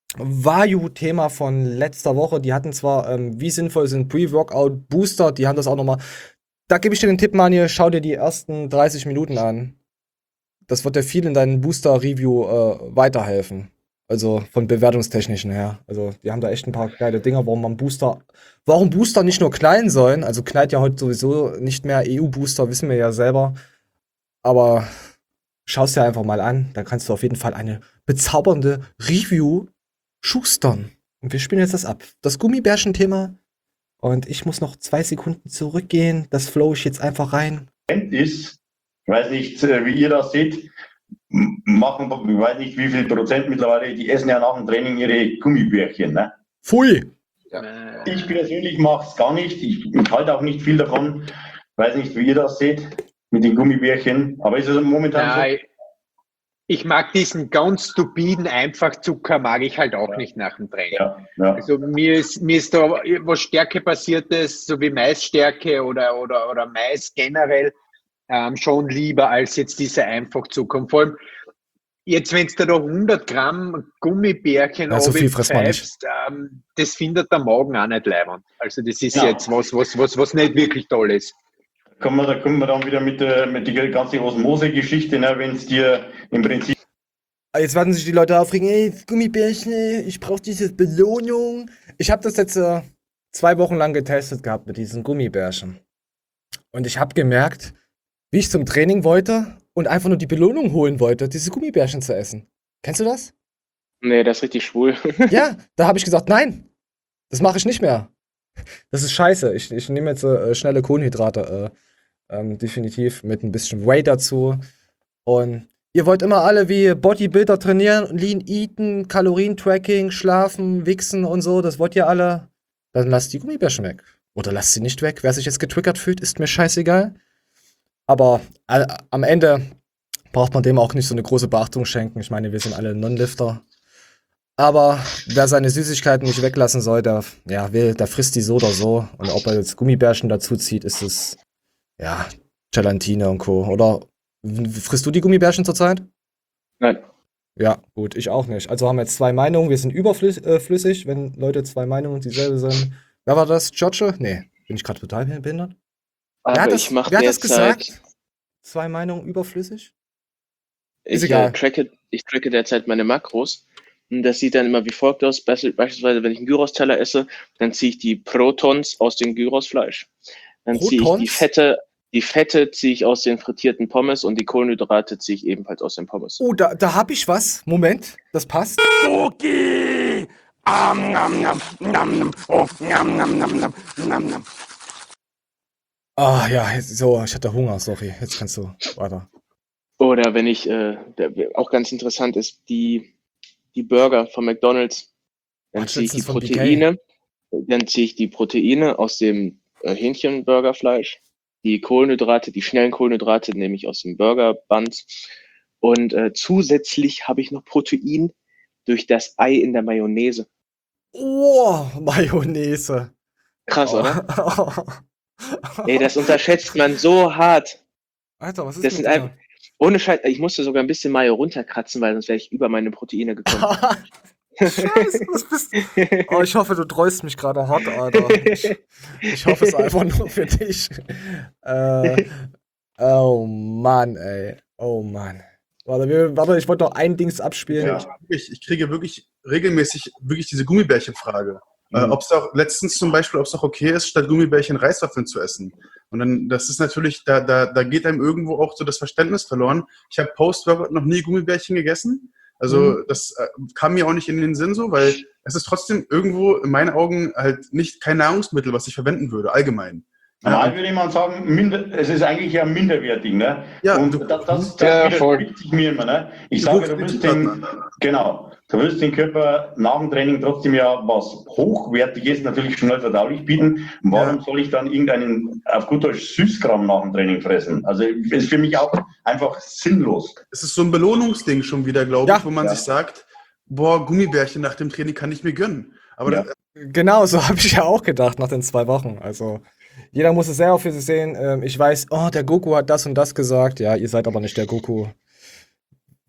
Vayu-Thema von letzter Woche. Die hatten zwar, wie sinnvoll sind Pre-Workout-Booster, die haben das auch nochmal. Da gebe ich dir den Tipp, Manuel, schau dir die ersten 30 Minuten an. Das wird dir viel in deinem Booster-Review weiterhelfen. Also von bewertungstechnischen her. Also die haben da echt ein paar geile Dinger, warum Booster nicht nur klein sollen. Also knallt ja heute sowieso nicht mehr EU-Booster, wissen wir ja selber. Aber schau's dir einfach mal an, dann kannst du auf jeden Fall eine bezaubernde Review schustern. Und wir spielen jetzt das ab. Das Gummibärchen-Thema. Und ich muss noch 2 Sekunden zurückgehen. Das flow ich jetzt einfach rein. ist, ich weiß nicht, wie ihr das seht, machen, ich weiß nicht, wie viel Prozent mittlerweile, die essen ja nach dem Training ihre Gummibärchen. Ne? Pfui! Ich persönlich mache es gar nicht. Ich halte auch nicht viel davon. Ich weiß nicht, wie ihr das seht mit den Gummibärchen. Aber ist es momentan so? Ich mag diesen ganz stupiden Einfachzucker, mag ich halt auch nicht nach dem Training. Ja. Also mir ist da was Stärkebasiertes, so wie Maisstärke oder Mais generell, schon lieber als jetzt diese Einfachzucker. Und vor allem, jetzt wenn du da 100 Gramm Gummibärchen so viel frisst man nicht. Das findet der Magen auch nicht leibend. Also das ist jetzt was nicht wirklich toll ist. Da kommen wir dann wieder mit der ganzen Osmose-Geschichte, ne, wenn es dir im Prinzip. Jetzt werden sich die Leute aufregen, ey, Gummibärchen, ey, ich brauche diese Belohnung. Ich habe das jetzt 2 Wochen lang getestet gehabt mit diesen Gummibärchen. Und ich habe gemerkt, wie ich zum Training wollte und einfach nur die Belohnung holen wollte, diese Gummibärchen zu essen. Kennst du das? Nee, das ist richtig schwul. Ja, da habe ich gesagt, nein, das mache ich nicht mehr. Das ist scheiße. Ich nehme jetzt schnelle Kohlenhydrate, definitiv mit ein bisschen Whey dazu. Und ihr wollt immer alle wie Bodybuilder trainieren, Lean Eaten, Kalorien-Tracking, schlafen, wichsen und so. Das wollt ihr alle. Dann lasst die Gummibärchen weg. Oder lasst sie nicht weg. Wer sich jetzt getriggert fühlt, ist mir scheißegal. Aber am Ende braucht man dem auch nicht so eine große Beachtung schenken. Ich meine, wir sind alle Non-Lifter. Aber wer seine Süßigkeiten nicht weglassen soll, der frisst die so oder so. Und ob er jetzt Gummibärchen dazu zieht, ist es, Gelatine und Co. Oder frisst du die Gummibärchen zurzeit? Nein. Ja, gut, ich auch nicht. Also haben wir jetzt 2 Meinungen. Wir sind überflüssig, wenn Leute 2 Meinungen dieselbe sind. Wer war das? George? Nee, bin ich gerade total behindert? Aber wer ich mache hat das derzeit, gesagt? 2 Meinungen überflüssig? ich egal. tracke derzeit meine Makros. Und das sieht dann immer wie folgt aus. Beispielsweise, wenn ich einen Gyros-Teller esse, dann ziehe ich die Protons aus dem Gyrosfleisch. Dann ziehe ich die Fette ziehe ich aus den frittierten Pommes und die Kohlenhydrate ziehe ich ebenfalls aus den Pommes. Oh, da hab ich was. Moment, das passt. Okay. Ah, ja, so, ich hatte Hunger, sorry. Jetzt kannst du weiter. Oder wenn ich, auch ganz interessant ist, die Burger von McDonald's, dann ziehe ich die Proteine aus dem Hähnchenburgerfleisch, die Kohlenhydrate, die schnellen Kohlenhydrate nehme ich aus dem Burgerband und zusätzlich habe ich noch Protein durch das Ei in der Mayonnaise. Oh, Mayonnaise. Krass, oder? Ey, das unterschätzt man so hart. Alter, was ist Das mit sind dir? einfach, ohne Scheiß, ich musste sogar ein bisschen Mayo runterkratzen, weil sonst wäre ich über meine Proteine gekommen. Scheiße, was bist du? Oh, ich hoffe, du treust mich gerade hart, Alter. Ich hoffe es einfach nur für dich. Oh Mann, ey. Oh Mann. Warte, ich wollte noch ein Dings abspielen. Ja, ich kriege wirklich regelmäßig diese Gummibärchen-Frage. Ob es auch letztens zum Beispiel, ob es auch okay ist, statt Gummibärchen Reiswaffeln zu essen. Und dann, das ist natürlich, da geht einem irgendwo auch so das Verständnis verloren. Ich habe Post-Workout noch nie Gummibärchen gegessen. Also das kam mir auch nicht in den Sinn so, weil es ist trotzdem irgendwo in meinen Augen halt kein Nahrungsmittel, was ich verwenden würde, allgemein. Normal würde man sagen, es ist eigentlich ja minderwertig, ne? Ja, und das widerspricht sich mir immer, ne? Ich sage, du wirst den Körper nach dem Training trotzdem ja was Hochwertiges, natürlich schnell verdaulich bieten. Warum soll ich dann irgendeinen, auf gut Deutsch, Süßkram nach dem Training fressen? Also, ist für mich auch einfach sinnlos. Es ist so ein Belohnungsding schon wieder, glaube ich, wo man sich sagt, boah, Gummibärchen nach dem Training kann ich mir gönnen. Aber genau, so habe ich ja auch gedacht nach den 2 Wochen. Also, jeder muss es selber für sich sehen. Ich weiß, der Goku hat das und das gesagt. Ja, ihr seid aber nicht der Goku.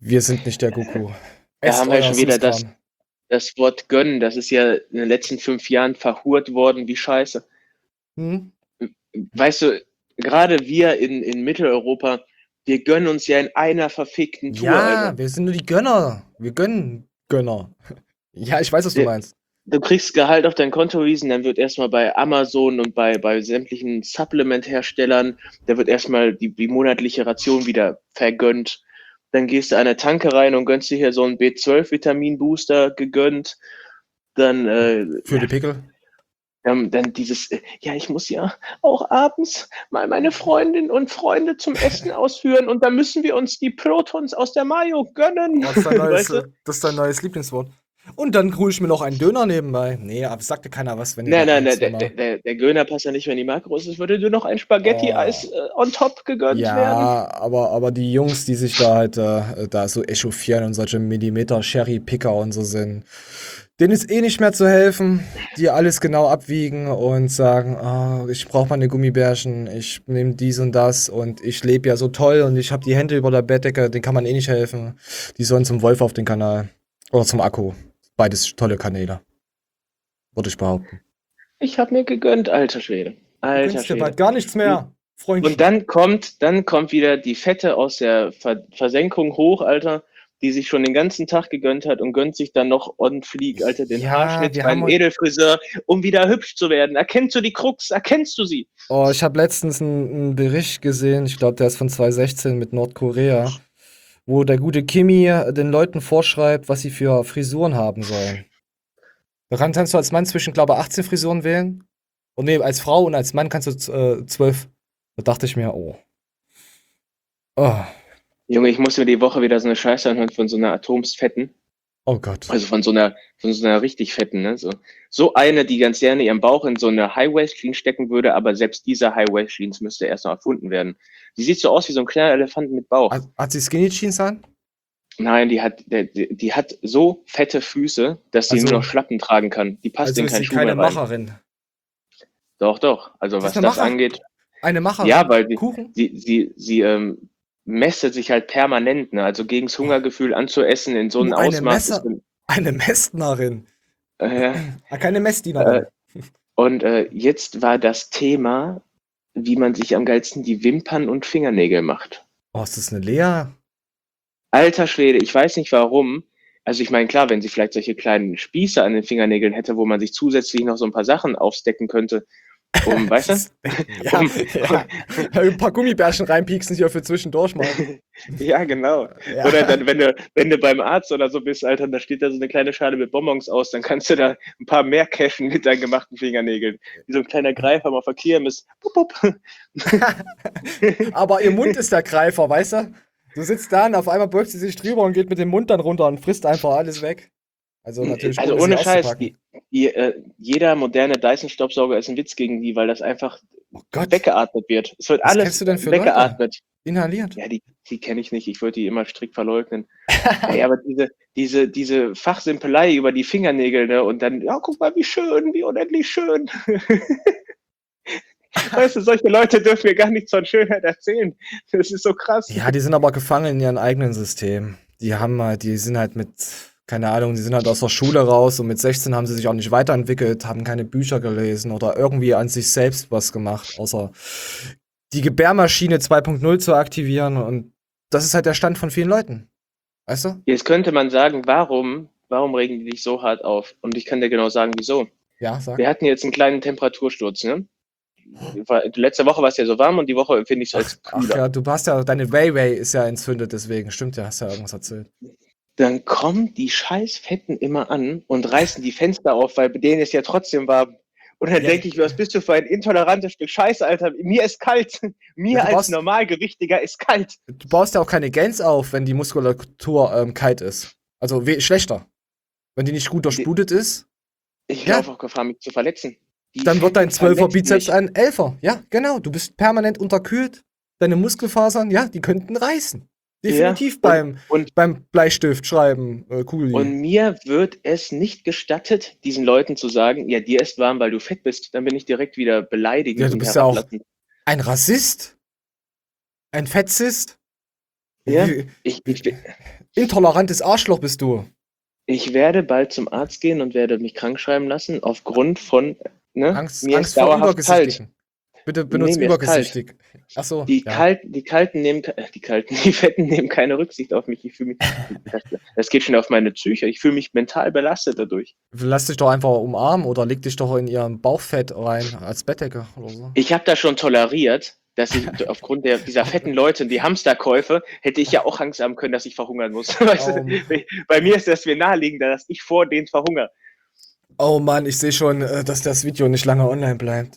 Wir sind nicht der Goku. Da Esst haben wir euer schon wieder Süßkram. das Wort gönnen. Das Euer wieder Süßkram. das Wort gönnen. Das ist ja in den letzten 5 Jahren verhurt worden wie Scheiße. Hm? Weißt du, gerade wir in Mitteleuropa, wir gönnen uns ja in einer verfickten Tour, Ja, Alter. wir sind nur die Gönner. Wir gönnen Gönner. Ja, ich weiß, was du Ja. meinst. Du kriegst Gehalt auf dein Konto überwiesen, dann wird erstmal bei Amazon und bei sämtlichen Supplement-Herstellern, da wird erstmal die monatliche Ration wieder vergönnt. Dann gehst du an eine Tanke rein und gönnst dir hier so einen B12-Vitamin-Booster gegönnt. Dann, Für die Pickel. dann dieses, ja, ich muss ja auch abends mal meine Freundin und Freunde zum Essen ausführen und dann müssen wir uns die Protons aus der Mayo gönnen. Das ist dein neues, Weißt du? das ist dein neues Lieblingswort. Und dann hole ich mir noch einen Döner nebenbei. Nee, aber sagte keiner was, wenn ihr Nein, da nein, abends der, nochmal- der, der Döner passt ja nicht, wenn die Makros ist, würde dir noch ein Spaghetti-Eis on top gegönnt werden. Ja, aber die Jungs, die sich da halt da so echauffieren und solche Millimeter-Sherry-Picker und so sind, denen ist eh nicht mehr zu helfen, die alles genau abwiegen und sagen, oh, ich brauche meine Gummibärchen, ich nehme dies und das und ich lebe ja so toll und ich habe die Hände über der Bettdecke, denen kann man eh nicht helfen. Die sollen zum Wolf auf den Kanal. Oder zum Akku. Beides tolle Kanäle. Würde ich behaupten. Ich habe mir gegönnt, alter Schwede. Du Alter gönnst dir Schwede. bald gar nichts mehr, Freundchen. Und dann kommt wieder die Fette aus der Versenkung hoch, Alter, die sich schon den ganzen Tag gegönnt hat und gönnt sich dann noch on fleek, Alter, den Ja, Haarschnitt wir beim haben heute- Edelfriseur, um wieder hübsch zu werden. Erkennst du die Krux? Erkennst du sie? Oh, ich habe letztens einen Bericht gesehen, ich glaube, der ist von 2016 mit Nordkorea, wo der gute Kimi den Leuten vorschreibt, was sie für Frisuren haben sollen. Da kannst du als Mann zwischen, glaube ich, 18 Frisuren wählen. Und nee, als Frau und als Mann kannst du 12. Da dachte ich mir, oh. Oh, Junge, ich muss mir die Woche wieder so eine Scheiße anhören von so einer Atomsfetten. oh Gott. Also von so einer richtig fetten, ne? So eine, die ganz gerne ihren Bauch in so eine High-Waist-Jeans stecken würde, aber selbst diese High-Waist-Jeans müsste erst noch erfunden werden. Die sieht so aus wie so ein kleiner Elefant mit Bauch. Hat sie Skinny Jeans an? Nein, die hat so fette Füße, dass sie Also- nur noch Schlappen tragen kann. Die passt Also in ist keinen sie Schuh keine mehr rein. Macherin. Doch. Also Sie was ist eine das Macher- angeht. Eine Macherin? Ja, weil Kuchen? sie mästet sich halt permanent, ne? Also gegens Hungergefühl anzuessen in so einem Eine Ausmaß. Messer- Eine Messnerin. Ja. Keine Messdienerin. Und jetzt war das Thema, wie man sich am geilsten die Wimpern und Fingernägel macht. Oh, ist das eine Lea? Alter Schwede, ich weiß nicht warum. Also ich meine, klar, wenn sie vielleicht solche kleinen Spieße an den Fingernägeln hätte, wo man sich zusätzlich noch so ein paar Sachen aufstecken könnte, weißt du? Ja. Ein paar Gummibärchen reinpieksen, die auch für zwischendurch machen. Ja, genau. Ja. Oder dann, wenn du beim Arzt oder so bist, Alter, da steht da so eine kleine Schale mit Bonbons aus, dann kannst du da ein paar mehr cashen mit deinen gemachten Fingernägeln. Wie so ein kleiner Greifer mal auf der Kirmes. Pup, pup. Aber ihr Mund ist der Greifer, weißt du? Du sitzt da und auf einmal beugt sie sich drüber und geht mit dem Mund dann runter und frisst einfach alles weg. Also natürlich Also sie ohne Scheiß, auszupacken. jeder moderne Dyson-Staubsauger ist ein Witz gegen die, weil das einfach Gott. weggeatmet wird. Es wird Was alles kennst du denn für weggeatmet. Inhaliert. Ja, die kenne ich nicht. Ich würde die immer strikt verleugnen. Ey, aber diese Fachsimpelei über die Fingernägel, ne? Und dann, ja, guck mal, wie schön, wie unendlich schön. Weißt du, solche Leute dürfen mir gar nichts von Schönheit erzählen. Das ist so krass. Ja, die sind aber gefangen in ihrem eigenen System. Die sind halt mit, keine Ahnung, die sind halt aus der Schule raus und mit 16 haben sie sich auch nicht weiterentwickelt, haben keine Bücher gelesen oder irgendwie an sich selbst was gemacht, außer die Gebärmaschine 2.0 zu aktivieren, und das ist halt der Stand von vielen Leuten. Weißt du? Jetzt könnte man sagen, warum regen die dich so hart auf? Und ich kann dir genau sagen, wieso. Ja, sag. Wir hatten jetzt einen kleinen Temperatursturz, ne? Letzte Woche war es ja so warm und die Woche empfinde ich es als Ach kühler. ja, du hast ja, deine Way ist ja entzündet, deswegen. Stimmt ja, hast ja irgendwas erzählt. Dann kommen die scheiß Fetten immer an und reißen die Fenster auf, weil bei denen ist ja trotzdem warm. Und dann Ja. denke ich, was bist du für ein intolerantes Stück Scheiße, Alter? Mir ist kalt. Mir Ja, du als brauchst- Normalgewichtiger ist kalt. Du baust ja auch keine Gans auf, wenn die Muskulatur kalt ist. Also schlechter. Wenn die nicht gut durchblutet ist, Ich Ja. laufe auch Gefahr, mich zu verletzen. Die dann wird dein Fetten 12er verletzen Bizeps mich. ein 11er. Ja, genau. Du bist permanent unterkühlt. Deine Muskelfasern, ja, die könnten reißen. Definitiv Ja, beim Bleistift schreiben, Kugel. Und mir wird es nicht gestattet, diesen Leuten zu sagen, ja, dir ist warm, weil du fett bist. Dann bin ich direkt wieder beleidigend Ja, du und bist ja auch herablassend. ein Rassist? Ein Fetzist? Ja, Wie intolerantes Arschloch bist du. ich werde bald zum Arzt gehen und werde mich krank schreiben lassen aufgrund von, ne, Angst mir Angst ist vor dauerhaft kalt. Übergesichtigen. Bitte Nee, benutzt mir ist kalt. übergesichtig. Ach so, Die ja. die Fetten nehmen keine Rücksicht auf mich. Ich fühle mich, das geht schon auf meine Psyche. Ich fühle mich mental belastet dadurch. Lass dich doch einfach umarmen oder leg dich doch in ihrem Bauchfett rein als Bettdecke oder so. Ich habe das schon toleriert, dass ich aufgrund dieser fetten Leute, die Hamsterkäufe, hätte ich ja auch Angst haben können, dass ich verhungern muss. Weißt du, bei mir ist das mir naheliegender, dass ich vor denen verhungere. Oh Mann, ich sehe schon, dass das Video nicht lange online bleibt.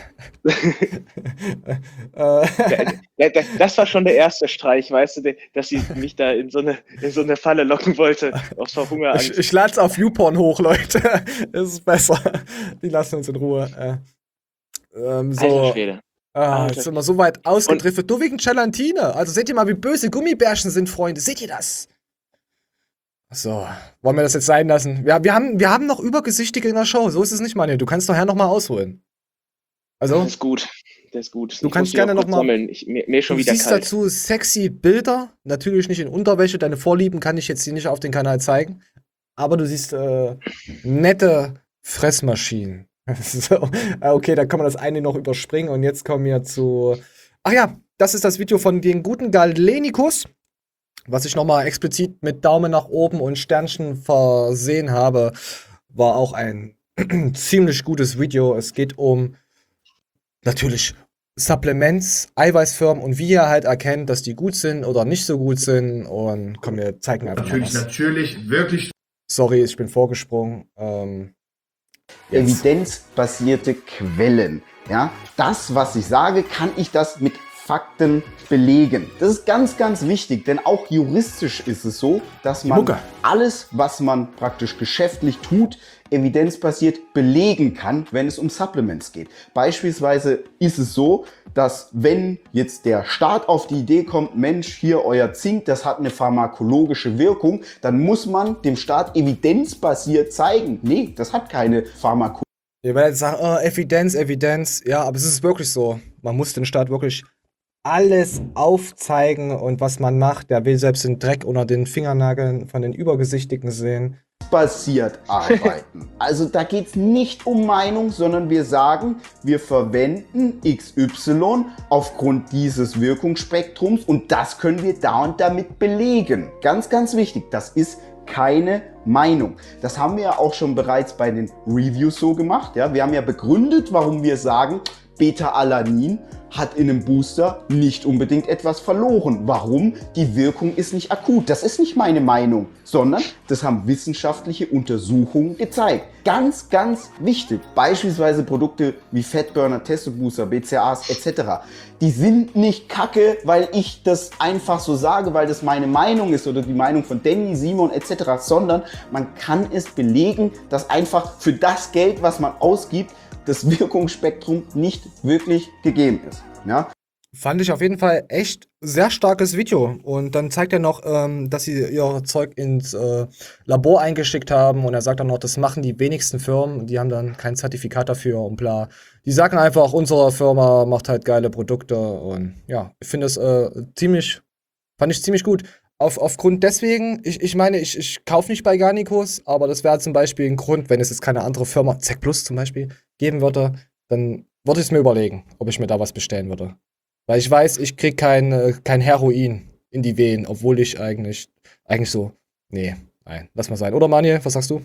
Das war schon der erste Streich, weißt du, dass sie mich da in so eine Falle locken wollte, aus Verhungerangst. Ich lade es auf YouPorn hoch, Leute. Es ist besser. Die lassen uns in Ruhe. Alter Schwede. Jetzt sind wir so weit ausgedriftet. Nur wegen Gelatine. Also seht ihr mal, wie böse Gummibärchen sind, Freunde. Seht ihr das? So, wollen wir das jetzt sein lassen? Wir haben noch Übergesichtige in der Show. So ist es nicht, Manuel. Du kannst nachher noch mal ausholen. Also, Das ist gut. Das ist gut. Du kannst gerne noch mal. Mir ist schon Du wieder siehst kalt. dazu sexy Bilder. Natürlich nicht in Unterwäsche. Deine Vorlieben kann ich jetzt hier nicht auf den Kanal zeigen. Aber du siehst nette Fressmaschinen. So, okay, da kann man das eine noch überspringen. Und jetzt kommen wir zu. Ach ja, das ist das Video von den guten Galenikus, was ich nochmal explizit mit Daumen nach oben und Sternchen versehen habe. War auch ein ziemlich gutes Video. Es geht um natürlich Supplements, Eiweißfirmen und wie ihr halt erkennt, dass die gut sind oder nicht so gut sind. Und komm, wir zeigen einfach mal was. Natürlich, wirklich. Sorry, ich bin vorgesprungen. Evidenzbasierte Quellen. Ja, das, was ich sage, kann ich das mit Fakten belegen. Das ist ganz, ganz wichtig, denn auch juristisch ist es so, dass man alles, was man praktisch geschäftlich tut, evidenzbasiert belegen kann, wenn es um Supplements geht. Beispielsweise ist es so, dass wenn jetzt der Staat auf die Idee kommt, Mensch, hier euer Zink, das hat eine pharmakologische Wirkung, dann muss man dem Staat evidenzbasiert zeigen, nee, das hat keine Pharmakologische. Ihr werdet sagen, oh, Evidenz. Ja, aber es ist wirklich so. Man muss den Staat wirklich alles aufzeigen und was man macht. Der will selbst den Dreck unter den Fingernageln von den Übergesichtigen sehen. Basiert arbeiten. Also da geht es nicht um Meinung, sondern wir sagen, wir verwenden XY aufgrund dieses Wirkungsspektrums und das können wir da und damit belegen. Ganz, ganz wichtig, das ist keine Meinung. Das haben wir ja auch schon bereits bei den Reviews so gemacht. Ja? Wir haben ja begründet, warum wir sagen, Beta-Alanin hat in einem Booster nicht unbedingt etwas verloren. Warum? Die Wirkung ist nicht akut. Das ist nicht meine Meinung, sondern das haben wissenschaftliche Untersuchungen gezeigt. Ganz, ganz wichtig. Beispielsweise Produkte wie Fatburner, Testo-Booster, BCAAs etc. Die sind nicht kacke, weil ich das einfach so sage, weil das meine Meinung ist oder die Meinung von Danny, Simon etc., sondern man kann es belegen, dass einfach für das Geld, was man ausgibt, das Wirkungsspektrum nicht wirklich gegeben ist. Ja? Fand ich auf jeden Fall echt sehr starkes Video. Und dann zeigt er noch, dass sie ihr Zeug ins Labor eingeschickt haben. Und er sagt dann noch, das machen die wenigsten Firmen. Die haben dann kein Zertifikat dafür und bla. Die sagen einfach, unsere Firma macht halt geile Produkte. Und ja, ich finde es fand ich ziemlich gut. Aufgrund deswegen, ich meine, ich kaufe nicht bei Garnicus, aber das wäre zum Beispiel ein Grund, wenn es jetzt keine andere Firma, Zec Plus zum Beispiel, geben würde, dann würde ich es mir überlegen, ob ich mir da was bestellen würde. Weil ich weiß, ich krieg kein Heroin in die Venen, obwohl ich eigentlich so, nein, lass mal sein. Oder Manuel, was sagst du?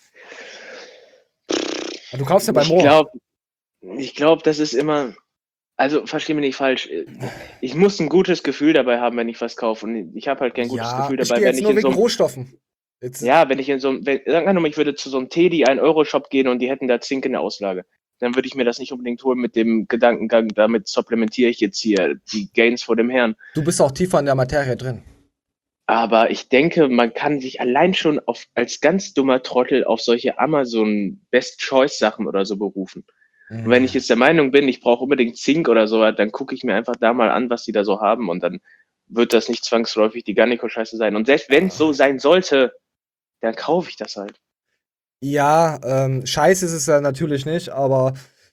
Du kaufst ja bei Moor. Ich glaube, das ist immer, also versteh mich nicht falsch, ich muss ein gutes Gefühl dabei haben, wenn ich was kaufe. Und ich habe halt kein gutes Gefühl dabei, wenn ich nur wegen Rohstoffen. Ja, wenn ich in so einem, sagen wir mal, ich würde zu so einem Teddy 1-Euro-Shop gehen und die hätten da Zink in der Auslage. Dann würde ich mir das nicht unbedingt holen mit dem Gedankengang, damit supplementiere ich jetzt hier die Gains vor dem Herrn. Du bist auch tiefer in der Materie drin. Aber ich denke, man kann sich allein schon als ganz dummer Trottel auf solche Amazon Best-Choice-Sachen oder so berufen. Und wenn ich jetzt der Meinung bin, ich brauche unbedingt Zink oder so, dann gucke ich mir einfach da mal an, was die da so haben und dann wird das nicht zwangsläufig die Garnico-Scheiße sein. Und selbst wenn es so sein sollte, dann kaufe ich das halt. Ja, scheiße ist es ja natürlich nicht, aber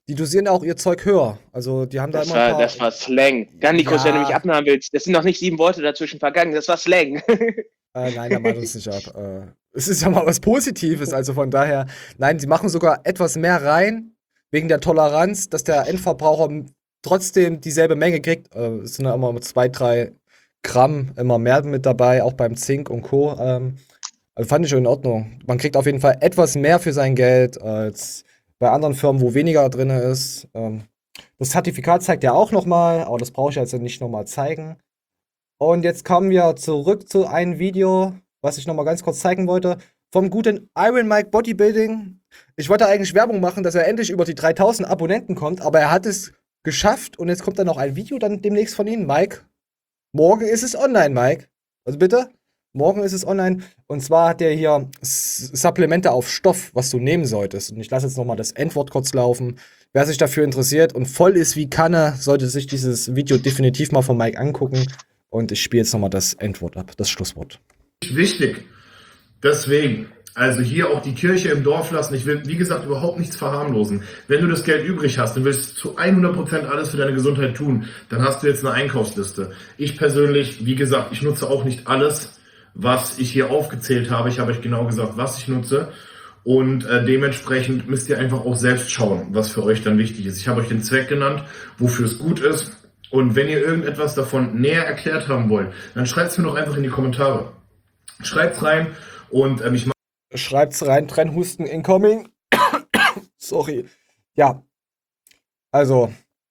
Die dosieren auch ihr Zeug höher. Also die haben da immer ein paar... Das war Slang. Gannikos, Ja. wenn du mich abnahmen willst, das sind noch nicht 7 Worte dazwischen vergangen, das war Slang. Nein, der macht uns nicht ab. Es ist ja mal was Positives, also von daher. Nein, sie machen sogar etwas mehr rein, wegen der Toleranz, dass der Endverbraucher trotzdem dieselbe Menge kriegt. Es sind ja immer 2, 3 Gramm immer mehr mit dabei, auch beim Zink und Co. Also fand ich schon in Ordnung. Man kriegt auf jeden Fall etwas mehr für sein Geld als bei anderen Firmen, wo weniger drin ist. Das Zertifikat zeigt ja auch nochmal, aber das brauche ich also nicht nochmal zeigen. Und jetzt kommen wir zurück zu einem Video, was ich nochmal ganz kurz zeigen wollte, vom guten Iron Mike Bodybuilding. Ich wollte eigentlich Werbung machen, dass er endlich über die 3000 Abonnenten kommt, aber er hat es geschafft und jetzt kommt dann noch ein Video dann demnächst von Ihnen, Mike. Morgen ist es online, Mike. Also bitte, morgen ist es online. Und zwar hat er hier Supplemente auf Stoff, was du nehmen solltest. Und ich lasse jetzt nochmal das Endwort kurz laufen. Wer sich dafür interessiert und voll ist wie Kanne, sollte sich dieses Video definitiv mal von Mike angucken. Und ich spiele jetzt nochmal das Endwort ab, das Schlusswort. Wichtig. Deswegen, also hier auch die Kirche im Dorf lassen. Ich will, wie gesagt, überhaupt nichts verharmlosen. Wenn du das Geld übrig hast und willst zu 100% alles für deine Gesundheit tun, dann hast du jetzt eine Einkaufsliste. Ich persönlich, wie gesagt, ich nutze auch nicht alles, was ich hier aufgezählt habe. Ich habe euch genau gesagt, was ich nutze. Und dementsprechend müsst ihr einfach auch selbst schauen, was für euch dann wichtig ist. Ich habe euch den Zweck genannt, wofür es gut ist. Und wenn ihr irgendetwas davon näher erklärt haben wollt, dann schreibt es mir doch einfach in die Kommentare. Schreibt's rein und ich mache. Schreibt's rein, Trennhusten incoming. Sorry. Ja. Also,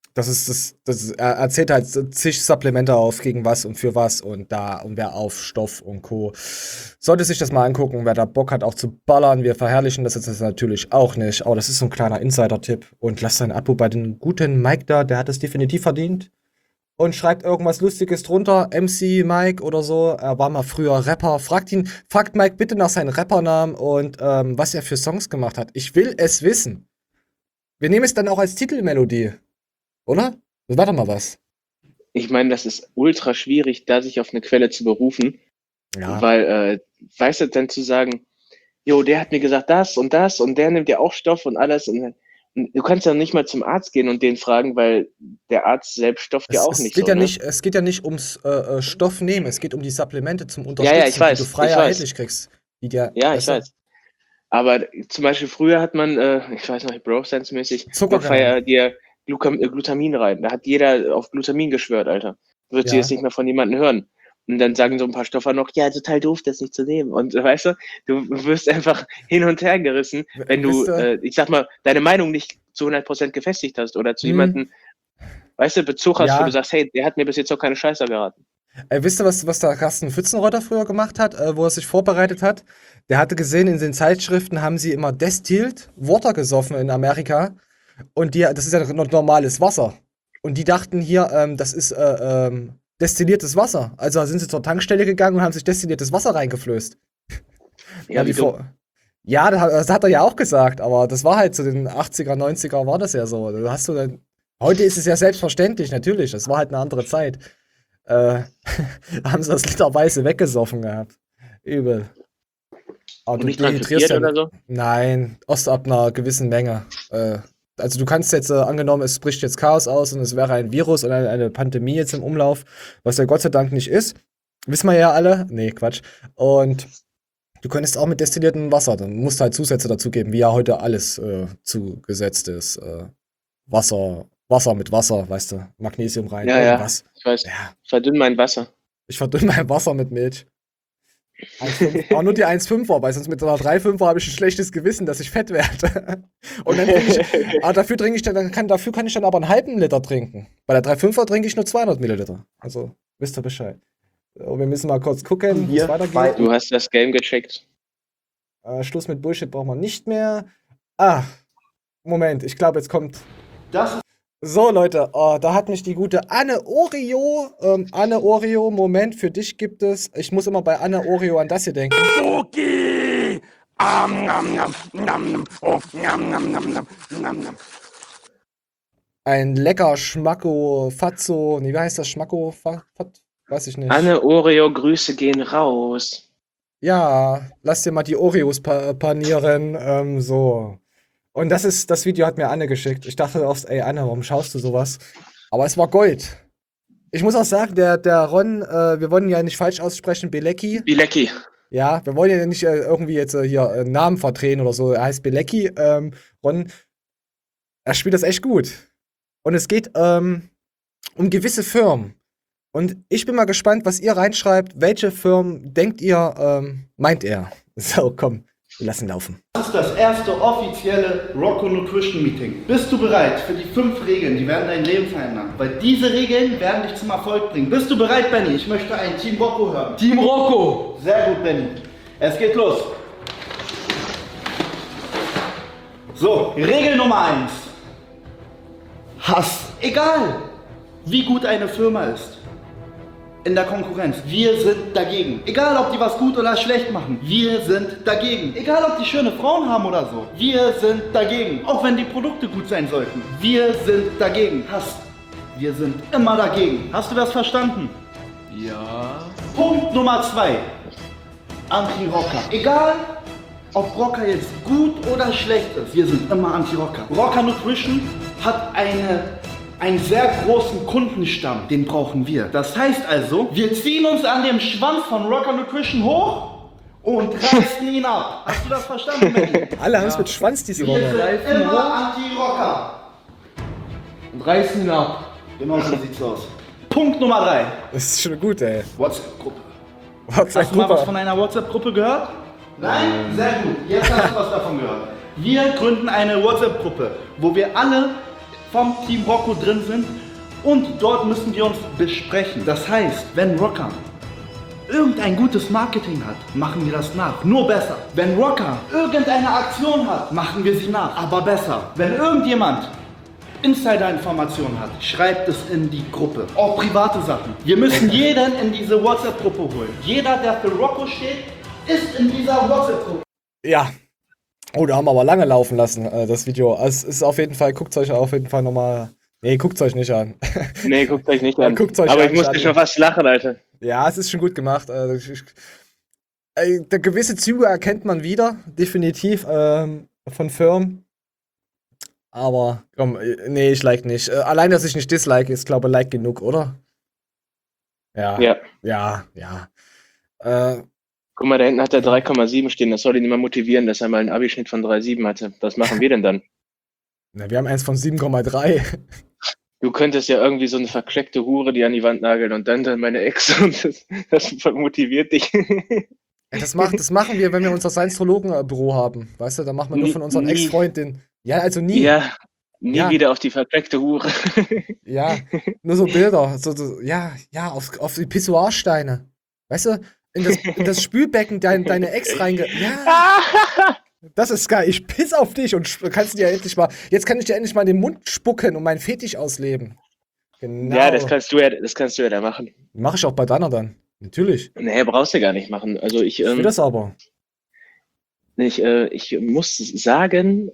er erzählt halt zig Supplemente auf, gegen was und für was und da und wer auf Stoff und Co. Sollte sich das mal angucken, wer da Bock hat, auch zu ballern. Wir verherrlichen das jetzt natürlich auch nicht, aber das ist so ein kleiner Insider-Tipp. Und lasst ein Abo bei den guten Mike da, der hat es definitiv verdient. Und schreibt irgendwas Lustiges drunter, MC Mike oder so. Er war mal früher Rapper. Fragt Mike bitte nach seinem Rappernamen und was er für Songs gemacht hat. Ich will es wissen. Wir nehmen es dann auch als Titelmelodie. Oder? Warte mal was. Ich meine, das ist ultra schwierig, da sich auf eine Quelle zu berufen. Ja. Weil, weißt du, dann zu sagen, jo, der hat mir gesagt das und der nimmt ja auch Stoff und alles. Und du kannst ja nicht mal zum Arzt gehen und den fragen, weil der Arzt selbst stofft ja auch nicht geht so. Ja ne? nicht, es geht ja nicht ums Stoff nehmen, es geht um die Supplemente zum Unterstützen, Ja, ich weiß, die du frei erhältlich kriegst. Die dir, Ja, ich weiß. Aber zum Beispiel früher hat man, ich weiß noch, Bro-Sense-mäßig, Zucker dir Glutamin rein. Da hat jeder auf Glutamin geschwört, Alter. Wird sie jetzt nicht mehr von jemandem hören. Und dann sagen so ein paar Stoffer noch, ja, total doof, das nicht zu nehmen. Und weißt du wirst einfach hin und her gerissen, wenn du, ich sag mal, deine Meinung nicht zu 100% gefestigt hast oder zu jemandem, weißt du, Bezug hast, wo du sagst, hey, der hat mir bis jetzt noch keine Scheiße geraten. Wisst ihr, was der Carsten Pfützenreuter früher gemacht hat, wo er sich vorbereitet hat? Der hatte gesehen, in den Zeitschriften haben sie immer Destilled Water gesoffen in Amerika. Und das ist ja normales Wasser. Und die dachten hier, das ist destilliertes Wasser. Also sind sie zur Tankstelle gegangen und haben sich destilliertes Wasser reingeflößt. Ja, das hat er ja auch gesagt, aber das war halt zu den 80er, 90er war das ja so. Heute ist es ja selbstverständlich, natürlich. Das war halt eine andere Zeit. Haben sie das literweise weggesoffen gehabt. Übel. Aber und nicht transkribiert oder so? Nein, erst ab einer gewissen Menge. Also du kannst jetzt, angenommen, es bricht jetzt Chaos aus und es wäre ein Virus oder eine Pandemie jetzt im Umlauf, was ja Gott sei Dank nicht ist. Wissen wir ja alle. Nee, Quatsch. Und du könntest auch mit destilliertem Wasser, dann musst du halt Zusätze dazugeben, wie ja heute alles zugesetzt ist. Wasser mit Wasser, weißt du, Magnesium rein, irgendwas. Ja, ich weiß. Ja. Verdünn mein Wasser. Ich verdünne mein Wasser mit Milch. Aber nur die 1,5er, weil sonst mit so einer 3,5er habe ich ein schlechtes Gewissen, dass ich fett werde. Und dann dafür kann ich dann aber einen halben Liter trinken. Bei der 3,5er trinke ich nur 200 Milliliter. Also, wisst ihr Bescheid. So, wir müssen mal kurz gucken, wie es weitergeht. Du hast das Game gecheckt. Schluss mit Bullshit braucht man nicht mehr. Moment, ich glaube, jetzt kommt... So, Leute, da hat mich die gute Anne Oreo, Moment, für dich gibt es, ich muss immer bei Anne Oreo an das hier denken. Okay. Ein lecker Schmacko, Fatzo, wie heißt das, Schmacko, weiß ich nicht. Anne Oreo, Grüße gehen raus. Ja, lass dir mal die Oreos panieren, so. Und das Video hat mir Anne geschickt. Ich dachte oft, ey Anne, warum schaust du sowas? Aber es war Gold. Ich muss auch sagen, der Ron, wir wollen ja nicht falsch aussprechen, Bilecki. Bilecki. Ja, wir wollen ja nicht irgendwie jetzt hier Namen verdrehen oder so. Er heißt Bilecki. Ron, er spielt das echt gut. Und es geht um gewisse Firmen. Und ich bin mal gespannt, was ihr reinschreibt. Welche Firmen denkt ihr, meint er? So, komm, wir lassen laufen. Das ist das erste offizielle Rocco Nutrition Meeting. Bist du bereit für die 5 Regeln, die werden dein Leben verändern? Weil diese Regeln werden dich zum Erfolg bringen. Bist du bereit, Benny? Ich möchte ein Team Rocco hören. Team Rocco! Sehr gut, Benny. Es geht los. So, Regel Nummer 1. Hass. Egal, wie gut eine Firma ist. In der Konkurrenz. Wir sind dagegen. Egal, ob die was gut oder schlecht machen. Wir sind dagegen. Egal, ob die schöne Frauen haben oder so. Wir sind dagegen. Auch wenn die Produkte gut sein sollten. Wir sind dagegen. Hass. Wir sind immer dagegen. Hast du das verstanden? Ja. Punkt Nummer 2. Anti-Rocker. Egal, ob Rocker jetzt gut oder schlecht ist. Wir sind immer Anti-Rocker. Rocker Nutrition hat einen sehr großen Kundenstamm, den brauchen wir. Das heißt also, wir ziehen uns an dem Schwanz von Rocker Nutrition hoch und reißen ihn ab. Hast du das verstanden, Benny? Alle haben es mit Schwanz diese Woche. Wir sind immer Anti-Rocker. Und reißen ihn ab. Genau so sieht's aus. Punkt Nummer 3. Das ist schon gut, ey. WhatsApp-Gruppe. Hast du mal was von einer WhatsApp-Gruppe gehört? Nein? Sehr gut. Jetzt hast du was davon gehört. Wir gründen eine WhatsApp-Gruppe, wo wir alle vom Team Rocco drin sind und dort müssen wir uns besprechen. Das heißt, wenn Rocker irgendein gutes Marketing hat, machen wir das nach, nur besser. Wenn Rocker irgendeine Aktion hat, machen wir sie nach, aber besser. Wenn irgendjemand Insider-Informationen hat, schreibt es in die Gruppe. Auch private Sachen. Wir müssen jeden in diese WhatsApp-Gruppe holen. Jeder, der für Rocco steht, ist in dieser WhatsApp-Gruppe. Ja. Oh, da haben wir aber lange laufen lassen, das Video. Es ist auf jeden Fall, guckt euch auf jeden Fall nochmal. Nee, guckt euch nicht an. Nee, guckt euch nicht an. Guckt's euch aber an, ich musste schon fast lachen, Alter. Ja, es ist schon gut gemacht. Gewisse Züge erkennt man wieder, definitiv, von Firmen. Aber, komm, nee, ich like nicht. Allein, dass ich nicht dislike, ist, glaube ich, like genug, oder? Ja. Ja. Guck mal, da hinten hat er 3,7 stehen. Das soll ihn immer motivieren, dass er mal einen Abischnitt von 3,7 hatte. Was machen wir denn dann? Na, wir haben eins von 7,3. Du könntest ja irgendwie so eine verkleckte Hure, die an die Wand nageln und dann meine Ex und das motiviert dich. Das machen wir, wenn wir unser Science-Trologen-Büro haben. Weißt du, da machen wir nur von unseren Ex-Freundinnen. Ja, also nie. Ja, nie wieder auf die verkleckte Hure. Ja, nur so Bilder. Auf die Pissoirsteine. Weißt du, in das Spülbecken deine Ex reinge... Ja. Das ist geil. Ich piss auf dich und kannst dir endlich mal... Jetzt kann ich dir endlich mal in den Mund spucken und meinen Fetisch ausleben. Genau. Ja, das kannst du ja da machen. Mach ich auch bei Dana dann. Natürlich. Nee, brauchst du gar nicht machen. Also ich will das aber. Ich muss sagen,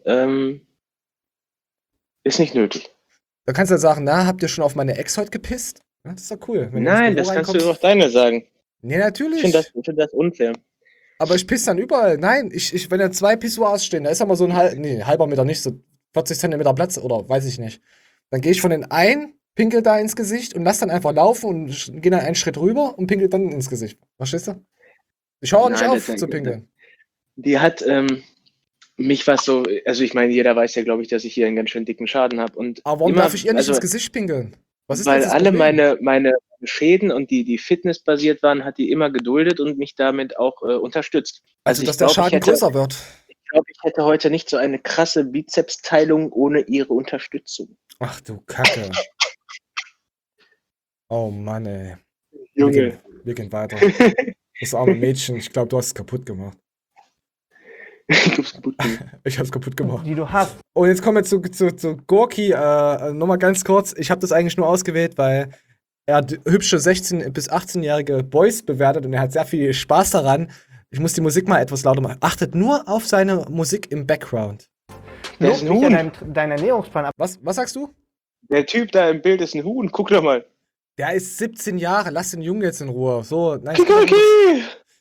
ist nicht nötig. Da kannst du ja sagen, na, habt ihr schon auf meine Ex heute gepisst? Ja, das ist doch cool. Nein, das kannst du auch deine sagen. Nee, natürlich. Ich find das unfair. Aber ich piss dann überall. Nein, wenn da 2 Pissoirs stehen, da ist aber so ein halber Meter, nicht so 40 Zentimeter Platz oder weiß ich nicht. Dann gehe ich von den einen, pinkel da ins Gesicht und lass dann einfach laufen und gehe dann einen Schritt rüber und pinkel dann ins Gesicht. Verstehst du? Ich höre nicht auf zu pinkeln. Die hat mich was so, also ich meine, jeder weiß ja, glaube ich, dass ich hier einen ganz schön dicken Schaden habe. Aber warum darf ich ihr nicht ins Gesicht pinkeln? Was ist weil alle meine Schäden und die fitnessbasiert waren, hat die immer geduldet und mich damit auch unterstützt. Also dass der Schaden größer wird. Ich glaube, ich hätte heute nicht so eine krasse Bizepsteilung ohne ihre Unterstützung. Ach du Kacke. Oh Mann, ey. Junge. Wir gehen weiter. Das arme Mädchen, ich glaube, du hast es kaputt gemacht. Ich hab's kaputt gemacht. Die du hast. Und jetzt kommen wir zu Gorki. Nochmal ganz kurz. Ich habe das eigentlich nur ausgewählt, weil er hübsche 16- bis 18-jährige Boys bewertet und er hat sehr viel Spaß daran. Ich muss die Musik mal etwas lauter machen. Achtet nur auf seine Musik im Background. Der ist ein Huhn. Dein Ernährungsplan ab. Was sagst du? Der Typ da im Bild ist ein Huhn. Guck doch mal. Der ist 17 Jahre. Lass den Jungen jetzt in Ruhe. So, nein,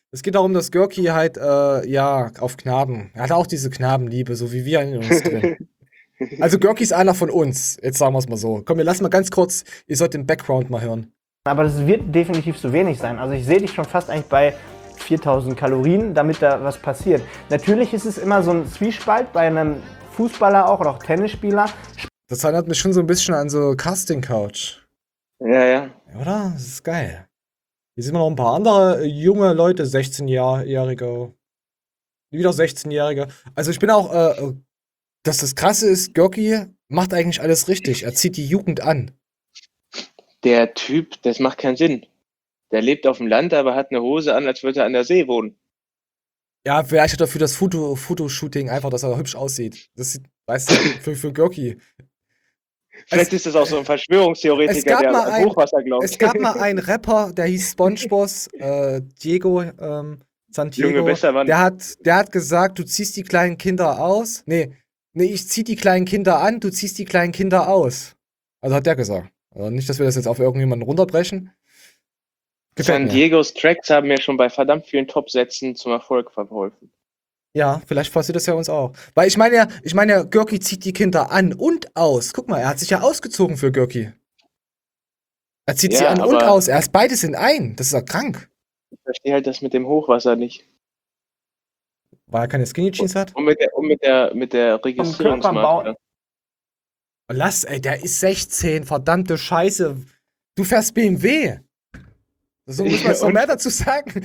Es geht darum, dass Görki halt, ja, auf Knaben. Er hat auch diese Knabenliebe, so wie wir in uns drin. Also Görki ist einer von uns. Jetzt sagen wir es mal so. Komm, wir lassen mal ganz kurz, ihr sollt den Background mal hören. Aber das wird definitiv zu wenig sein. Also ich sehe dich schon fast eigentlich bei 4000 Kalorien, damit da was passiert. Natürlich ist es immer so ein Zwiespalt bei einem Fußballer auch oder auch Tennisspieler. Das erinnert mich schon so ein bisschen an so Casting Couch. Ja. Oder? Das ist geil. Hier sind noch ein paar andere junge Leute, 16-Jährige. Wieder 16-Jährige. Also ich bin auch, dass das Krasse ist, Görki macht eigentlich alles richtig. Er zieht die Jugend an. Der Typ, das macht keinen Sinn. Der lebt auf dem Land, aber hat eine Hose an, als würde er an der See wohnen. Ja, vielleicht hat er für das Fotoshooting einfach, dass er hübsch aussieht. Das sieht, weißt du, für Görki. Vielleicht ist das auch so ein Verschwörungstheoretiker, der an Hochwasser glaubt. Es gab mal einen Rapper, der hieß SpongeBoss, Diego Santiago. Junge, besser Mann. Der hat gesagt, du ziehst die kleinen Kinder aus. Nee, ich zieh die kleinen Kinder an, du ziehst die kleinen Kinder aus. Also hat der gesagt. Also nicht, dass wir das jetzt auf irgendjemanden runterbrechen. San Diegos Tracks haben mir schon bei verdammt vielen Top-Sätzen zum Erfolg verholfen. Ja, vielleicht passiert das ja uns auch. Weil ich meine ja, Görki zieht die Kinder an und aus. Guck mal, er hat sich ja ausgezogen für Görki. Er zieht sie an und aus. Er ist beides in ein. Das ist ja krank. Ich verstehe halt das mit dem Hochwasser nicht. Weil er keine Skinny Jeans hat? Und mit der Registrierungsmarke. Lass, ey, der ist 16, verdammte Scheiße. Du fährst BMW. So müssen wir jetzt noch mehr dazu sagen.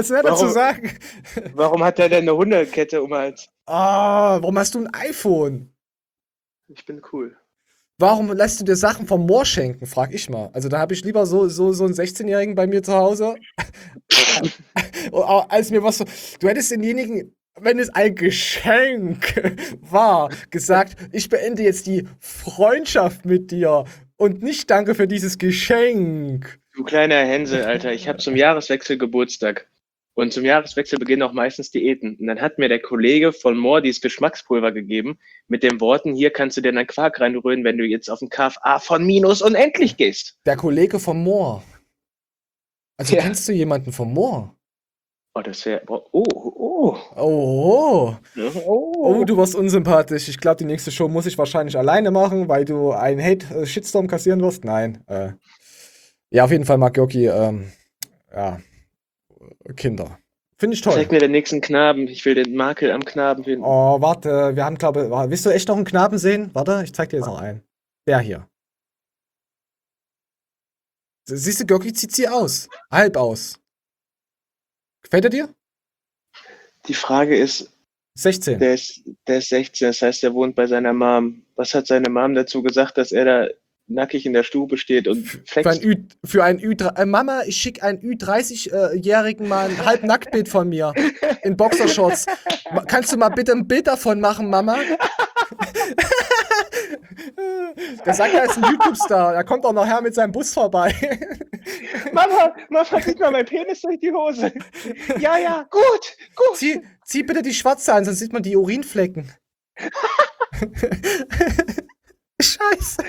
Warum hat der denn eine Hundekette um den Hals? Warum hast du ein iPhone? Ich bin cool. Warum lässt du dir Sachen vom Moor schenken, frag ich mal. Also da habe ich lieber so einen 16-Jährigen bei mir zu Hause, als mir was so. Du hättest denjenigen, wenn es ein Geschenk war, gesagt, ich beende jetzt die Freundschaft mit dir und nicht danke für dieses Geschenk. Du kleiner Hänsel, Alter, ich habe zum Jahreswechsel Geburtstag. Und zum Jahreswechsel beginnen auch meistens Diäten. Und dann hat mir der Kollege von Moor dieses Geschmackspulver gegeben, mit den Worten, hier kannst du dir deinen Quark reinrühren, wenn du jetzt auf den KFA von minus unendlich gehst. Der Kollege vom Moor. Also kennst du jemanden vom Moor? Oh, das wäre... Oh, du warst unsympathisch. Ich glaube, die nächste Show muss ich wahrscheinlich alleine machen, weil du einen Hate-Shitstorm kassieren wirst. Nein. Ja, auf jeden Fall mag Görki, Kinder. Finde ich toll. Zeig mir den nächsten Knaben. Ich will den Makel am Knaben finden. Oh, warte. Wir haben, glaube ich... Willst du echt noch einen Knaben sehen? Warte, ich zeig dir jetzt noch einen. Der hier. Siehst du, Görki zieht sie aus. Halb aus. Gefällt er dir? Die Frage ist... 16. Der ist 16, das heißt, er wohnt bei seiner Mom. Was hat seine Mom dazu gesagt, dass er da nackig in der Stube steht und flext? Für ein Mama, ich schicke einen Ü30-Jährigen mal ein Halbnacktbild von mir in Boxershorts. Kannst du mal bitte ein Bild davon machen, Mama? Der sagt, er ist ein YouTube-Star. Er kommt auch nachher mit seinem Bus vorbei. Mama, sieht mal mein Penis durch die Hose. Ja, gut. Zieh bitte die Schwarze an, sonst sieht man die Urinflecken. Scheiße.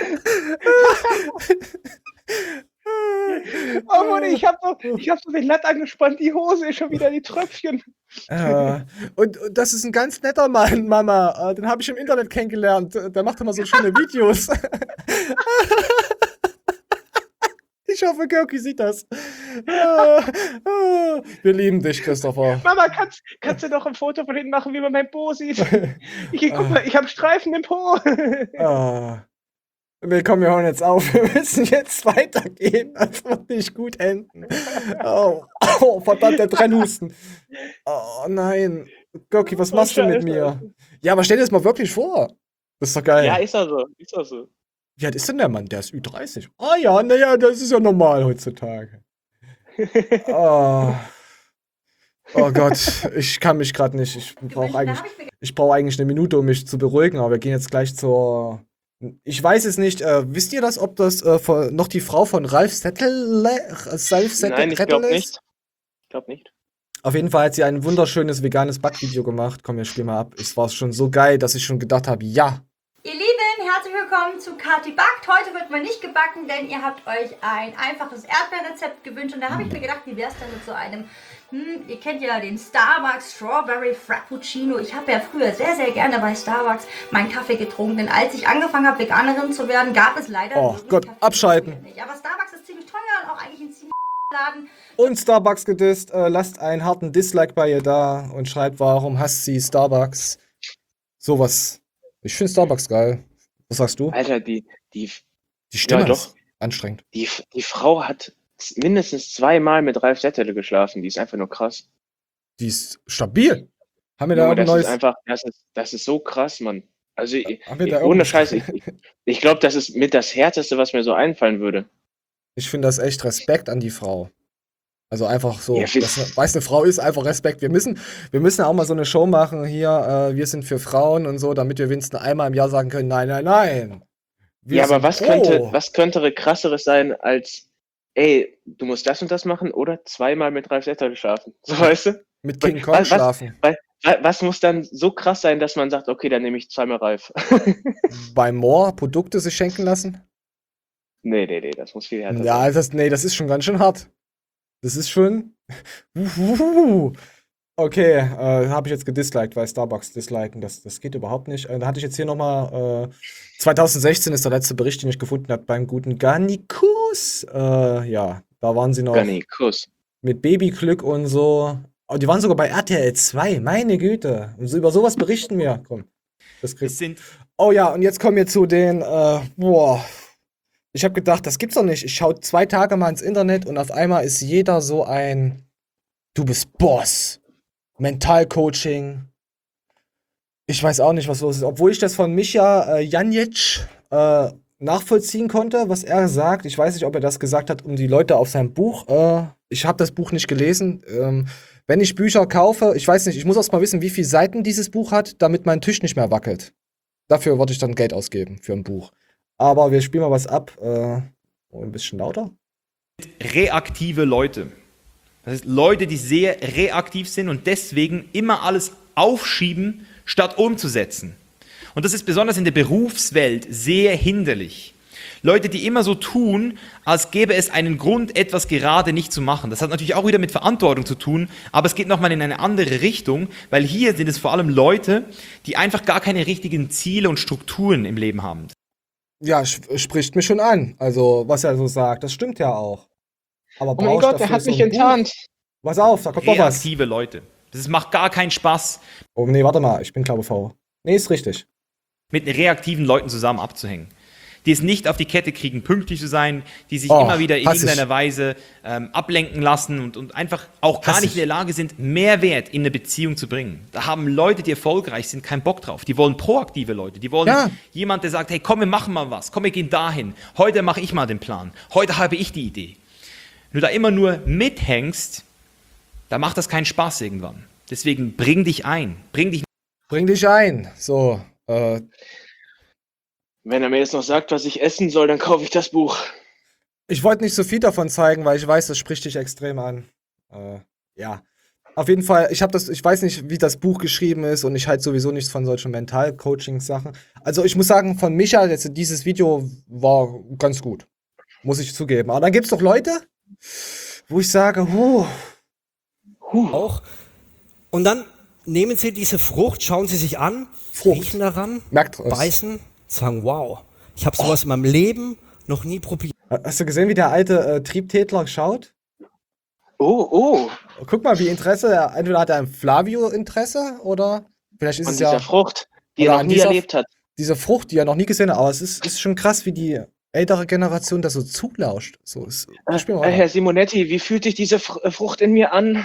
Oh Mann, ich hab so den Latt angespannt, die Hose ist schon wieder die Tröpfchen. Und das ist ein ganz netter Mann, Mama. Den habe ich im Internet kennengelernt. Der macht immer so schöne Videos. Ich hoffe, Görki sieht das. Wir lieben dich, Christopher. Mama, kannst du doch ein Foto von hinten machen, wie man mein Po sieht? Guck mal, ich habe Streifen im Po. Nee, komm, wir hören jetzt auf. Wir müssen jetzt weitergehen. Das wird nicht gut enden. Oh, verdammt, der Trennhusten. Oh nein. Görki, was machst du mit mir? Ja, aber stell dir das mal wirklich vor. Das ist doch geil. Ja, ist auch so. Wie alt ist denn der Mann? Der ist Ü30. Oh ja, naja, das ist ja normal heutzutage. Oh Gott, ich kann mich gerade nicht. Ich brauche eigentlich eine Minute, um mich zu beruhigen, aber wir gehen jetzt gleich zur... Ich weiß es nicht. Wisst ihr das, ob das noch die Frau von Ralf Settel ist? Nein, ich glaube nicht. Ich glaube nicht. Auf jeden Fall hat sie ein wunderschönes veganes Backvideo gemacht. Komm, wir spielen mal ab. Es war schon so geil, dass ich schon gedacht habe, ja. Ihr Lieben, herzlich willkommen zu Kathi Backt. Heute wird mal nicht gebacken, denn ihr habt euch ein einfaches Erdbeerrezept gewünscht. Und da habe ich mir gedacht, wie wäre es denn mit so einem Ihr kennt ja den Starbucks Strawberry Frappuccino. Ich habe ja früher sehr, sehr gerne bei Starbucks meinen Kaffee getrunken. Denn als ich angefangen habe, Veganerin zu werden, gab es leider Oh Gott, abschalten. nicht. Aber Starbucks ist ziemlich teuer und auch eigentlich ein ziemlich Laden. Und Starbucks gedisst. Lasst einen harten Dislike bei ihr da und schreibt, warum hasst sie Starbucks. Sowas. Ich finde Starbucks geil. Was sagst du? Alter, die Stimme ja, doch. ist anstrengend. Die Frau hat mindestens 2-mal mit Ralf Settele geschlafen. Die ist einfach nur krass. Die ist stabil. Haben wir da Junge, ein neues... das ist so krass, Mann. Also Haben wir da ohne irgendwas- Scheiß, ich glaube, das ist mit das Härteste, was mir so einfallen würde. Ich finde das echt Respekt an die Frau. Also einfach so, Ja, weißt eine Frau ist einfach Respekt. Wir müssen auch mal so eine Show machen hier, wir sind für Frauen und so, damit wir wenigstens einmal im Jahr sagen können, nein, nein, nein. Wir Ja, aber sind was könnte krasseres sein als, ey, du musst das und das machen oder 2-mal mit Ralf Settele schlafen? So, weißt du? Mit King Kong schlafen. Was muss dann so krass sein, dass man sagt, okay, dann nehme ich 2-mal Ralf? Bei Moore Produkte sich schenken lassen? Nee, das muss viel härter Ja, sein. das ist schon ganz schön hart. Das ist schon. Okay, habe ich jetzt gedisliked, weil Starbucks disliken, das geht überhaupt nicht. Da hatte ich jetzt hier nochmal, 2016 ist der letzte Bericht, den ich gefunden habe, beim guten Garnikus. Ja, da waren sie noch Garnikus. mit Babyglück und so. Oh, die waren sogar bei RTL 2, meine Güte. Und so, über sowas berichten wir. Komm, das kriegst Oh ja, und jetzt kommen wir zu den, Ich habe gedacht, das gibt's doch nicht. Ich schaue 2 Tage mal ins Internet und auf einmal ist jeder so ein Du bist Boss. Mentalcoaching. Ich weiß auch nicht, was los ist. Obwohl ich das von Micha Janic nachvollziehen konnte, was er sagt. Ich weiß nicht, ob er das gesagt hat, um die Leute auf sein Buch. Ich habe das Buch nicht gelesen. Wenn ich Bücher kaufe, ich weiß nicht, ich muss erst mal wissen, wie viele Seiten dieses Buch hat, damit mein Tisch nicht mehr wackelt. Dafür würde ich dann Geld ausgeben für ein Buch. Aber wir spielen mal was ab. Ein bisschen lauter. Reaktive Leute. Das heißt, Leute, die sehr reaktiv sind und deswegen immer alles aufschieben, statt umzusetzen. Und das ist besonders in der Berufswelt sehr hinderlich. Leute, die immer so tun, als gäbe es einen Grund, etwas gerade nicht zu machen. Das hat natürlich auch wieder mit Verantwortung zu tun, aber es geht nochmal in eine andere Richtung, weil hier sind es vor allem Leute, die einfach gar keine richtigen Ziele und Strukturen im Leben haben. Ja, spricht mich schon an. Also, was er so sagt, das stimmt ja auch. Aber Oh mein Gott, der hat mich enttarnt. Pass auf, da kommt noch was. Reaktive Leute. Das macht gar keinen Spaß. Oh nee, warte mal, ich bin glaube V. Nee, ist richtig. Mit reaktiven Leuten zusammen abzuhängen. Die es nicht auf die Kette kriegen, pünktlich zu sein, die sich immer wieder in irgendeiner Weise ablenken lassen und einfach auch gar nicht in der Lage sind, Mehrwert in eine Beziehung zu bringen. Da haben Leute, die erfolgreich sind, keinen Bock drauf. Die wollen proaktive Leute. Die wollen jemand, der sagt, hey, komm, wir machen mal was. Komm, wir gehen dahin. Heute mache ich mal den Plan. Heute habe ich die Idee. Wenn du da immer nur mithängst, da macht das keinen Spaß irgendwann. Deswegen bring dich ein. Bring dich ein. So, Wenn er mir jetzt noch sagt, was ich essen soll, dann kaufe ich das Buch. Ich wollte nicht so viel davon zeigen, weil ich weiß, das spricht dich extrem an. Ja. Auf jeden Fall, ich weiß nicht, wie das Buch geschrieben ist und ich halte sowieso nichts von solchen Mental-Coaching-Sachen. Also ich muss sagen, von Micha, dieses Video war ganz gut. Muss ich zugeben. Aber dann gibt es doch Leute, wo ich sage, Auch. Und dann nehmen Sie diese Frucht, schauen Sie sich an, riechen daran, beißen, sagen, wow, ich habe sowas in meinem Leben noch nie probiert. Hast du gesehen, wie der alte Triebtätler schaut? Oh. Guck mal, wie Interesse, entweder hat er ein Flavio-Interesse oder vielleicht ist An es ja... dieser Frucht, die er noch nie erlebt hat. Diese Frucht, die er noch nie gesehen hat, aber es ist schon krass, wie die ältere Generation das so zulauscht. So ist, Herr Simonetti, wie fühlt sich diese Frucht in mir an?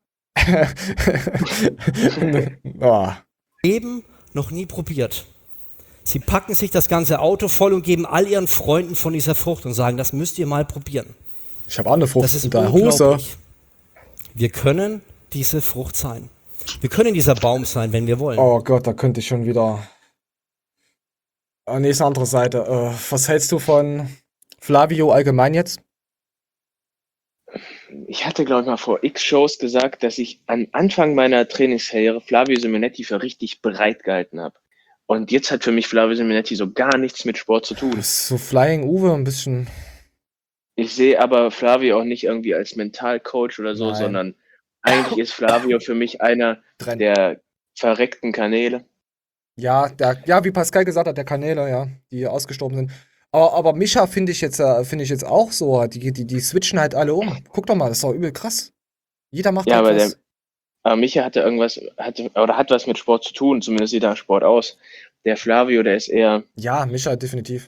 Leben noch nie probiert. Sie packen sich das ganze Auto voll und geben all ihren Freunden von dieser Frucht und sagen, das müsst ihr mal probieren. Ich habe auch eine Frucht Das ist in der Hose. unglaublich. Wir können diese Frucht sein. Wir können dieser Baum sein, wenn wir wollen. Oh Gott, da könnte ich schon wieder... Nächste andere Seite. Was hältst du von Flavio allgemein jetzt? Ich hatte, glaube ich, mal vor X Shows gesagt, dass ich am Anfang meiner Trainingskarriere Flavio Simonetti für richtig bereit gehalten habe. Und jetzt hat für mich Flavio Simonetti so gar nichts mit Sport zu tun. Das ist so Flying Uwe ein bisschen... Ich sehe aber Flavio auch nicht irgendwie als Mentalcoach oder so, Nein. sondern eigentlich ist Flavio für mich einer der verreckten Kanäle. Ja, wie Pascal gesagt hat, der Kanäle, ja, die ausgestorben sind. Aber Mischa finde ich jetzt auch so. Die switchen halt alle um. Guck doch mal, das ist doch übel krass. Jeder macht Ja, aber etwas. Micha hat was mit Sport zu tun, zumindest sieht er nach Sport aus. Der Flavio, der ist eher. Ja, Mischa, definitiv.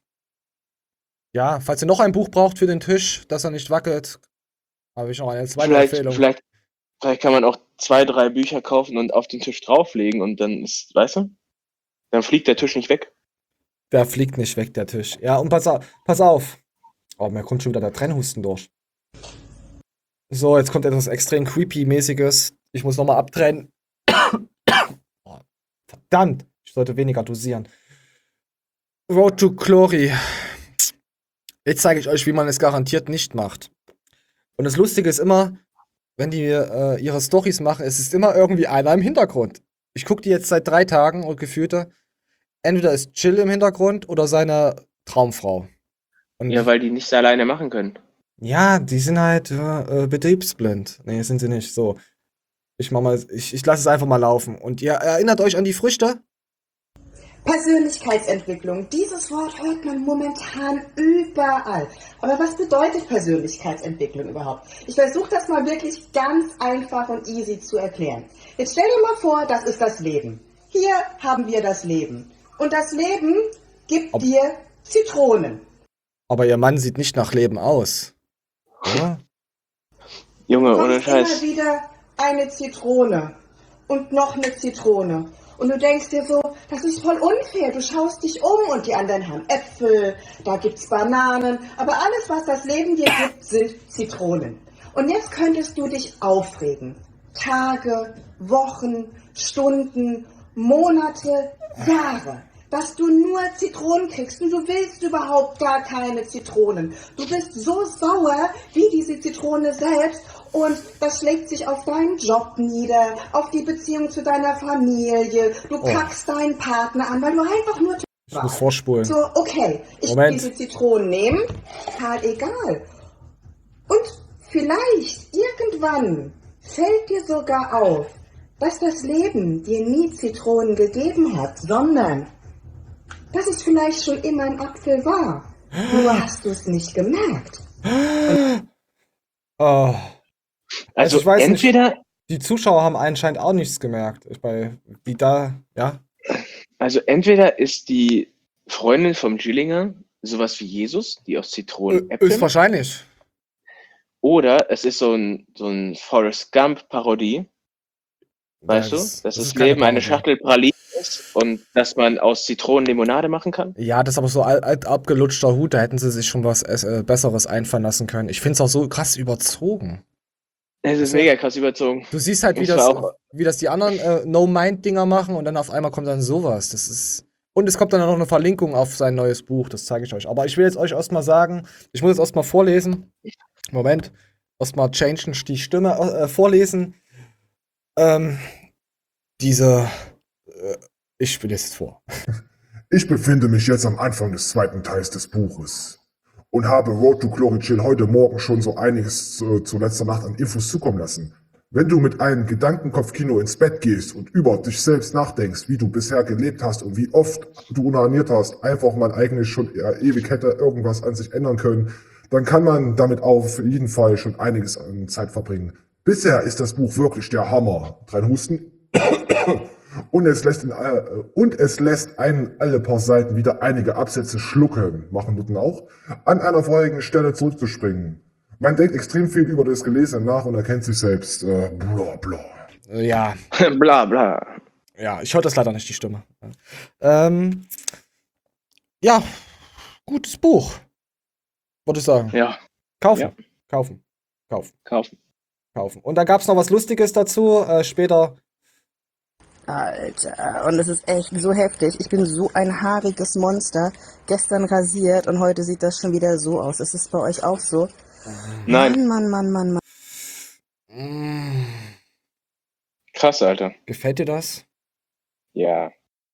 Ja, falls ihr noch ein Buch braucht für den Tisch, dass er nicht wackelt, habe ich noch eine zweite Empfehlung. Vielleicht kann man auch 2, 3 Bücher kaufen und auf den Tisch drauflegen und dann ist, weißt du? Dann fliegt der Tisch nicht weg. Der fliegt nicht weg, der Tisch. Ja, und pass auf. Oh, mir kommt schon wieder der Trennhusten durch. So, jetzt kommt etwas extrem Creepy-mäßiges. Ich muss nochmal abtrennen. Oh, verdammt, ich sollte weniger dosieren. Road to Glory. Jetzt zeige ich euch, wie man es garantiert nicht macht. Und das Lustige ist immer, wenn die ihre Storys machen, es ist immer irgendwie einer im Hintergrund. Ich gucke die jetzt seit 3 Tagen und gefühlte, entweder ist Jill im Hintergrund oder seine Traumfrau. Und Ja, weil die nichts alleine machen können. ja, die sind halt betriebsblind. Nee, sind sie nicht. So. Ich lasse es einfach mal laufen. Und ihr erinnert euch an die Früchte? Persönlichkeitsentwicklung. Dieses Wort hört man momentan überall. Aber was bedeutet Persönlichkeitsentwicklung überhaupt? Ich versuche das mal wirklich ganz einfach und easy zu erklären. Jetzt stell dir mal vor, das ist das Leben. Hier haben wir das Leben. Und das Leben gibt dir Zitronen. Aber ihr Mann sieht nicht nach Leben aus. Oder? Junge, Du ohne bekommst immer Scheiß. wieder eine Zitrone und noch eine Zitrone. Und du denkst dir so, das ist voll unfair. Du schaust dich um und die anderen haben Äpfel, da gibt's Bananen. Aber alles, was das Leben dir gibt, sind Zitronen. Und jetzt könntest du dich aufregen. Tage, Wochen, Stunden, Monate, Jahre. Dass du nur Zitronen kriegst und du willst überhaupt gar keine Zitronen. Du bist so sauer wie diese Zitrone selbst und das schlägt sich auf deinen Job nieder, auf die Beziehung zu deiner Familie. Du kackst deinen Partner an, weil du einfach nur Ich muss vorspulen. so, okay, ich will Moment. diese Zitronen nehmen, total egal. Und vielleicht irgendwann fällt dir sogar auf, dass das Leben dir nie Zitronen gegeben hat, sondern dass es vielleicht schon immer ein Apfel war. Nur hast du es nicht gemerkt. Oh. Also ich weiß entweder- nicht, die Zuschauer haben anscheinend auch nichts gemerkt. Ja. Also entweder ist die Freundin vom Jillinger sowas wie Jesus, die aus Zitronen Ist wahrscheinlich. Oder es ist so ein Forrest Gump-Parodie. Weißt du? Dass das das ist keine Leben eine Parodie. Schachtel Pralinen ist und dass man aus Zitronen Limonade machen kann. Ja, das ist aber so alt abgelutschter Hut, da hätten sie sich schon was Besseres einfallen lassen können. Ich finde es auch so krass überzogen. Es ist mega krass überzogen. Du siehst halt, wie das die anderen No-Mind-Dinger machen und dann auf einmal kommt dann sowas. Das ist. Und es kommt dann noch eine Verlinkung auf sein neues Buch, das zeige ich euch. Aber ich will jetzt euch erstmal sagen, ich muss jetzt erstmal vorlesen. Moment. Erstmal changen die Stimme, vorlesen. Ich spiele jetzt vor. Ich befinde mich jetzt am Anfang des 2. Teils des Buches und habe Road to Glory Chill heute Morgen schon so einiges zu letzter Nacht an Infos zukommen lassen. Wenn du mit einem Gedankenkopfkino ins Bett gehst und über dich selbst nachdenkst, wie du bisher gelebt hast und wie oft du unaniert hast, einfach mal eigentlich schon ewig hätte irgendwas an sich ändern können, dann kann man damit auf jeden Fall schon einiges an Zeit verbringen. Bisher ist das Buch wirklich der Hammer. 3 Husten. Und es lässt einen alle paar Seiten wieder einige Absätze schlucken, machen Nutten auch, an einer vorherigen Stelle zurückzuspringen. Man denkt extrem viel über das Gelesene nach und erkennt sich selbst. Bla bla. Ja. Bla bla. Ja, ich höre das leider nicht, die Stimme. Ja, gutes Buch. Würde ich sagen. Ja. Kaufen. Ja. Kaufen. Und da gab es noch was Lustiges dazu, später. Alter, und es ist echt so heftig. Ich bin so ein haariges Monster. Gestern rasiert und heute sieht das schon wieder so aus. Ist es bei euch auch so? Nein. Mann. Krass, Alter. Gefällt dir das? Ja.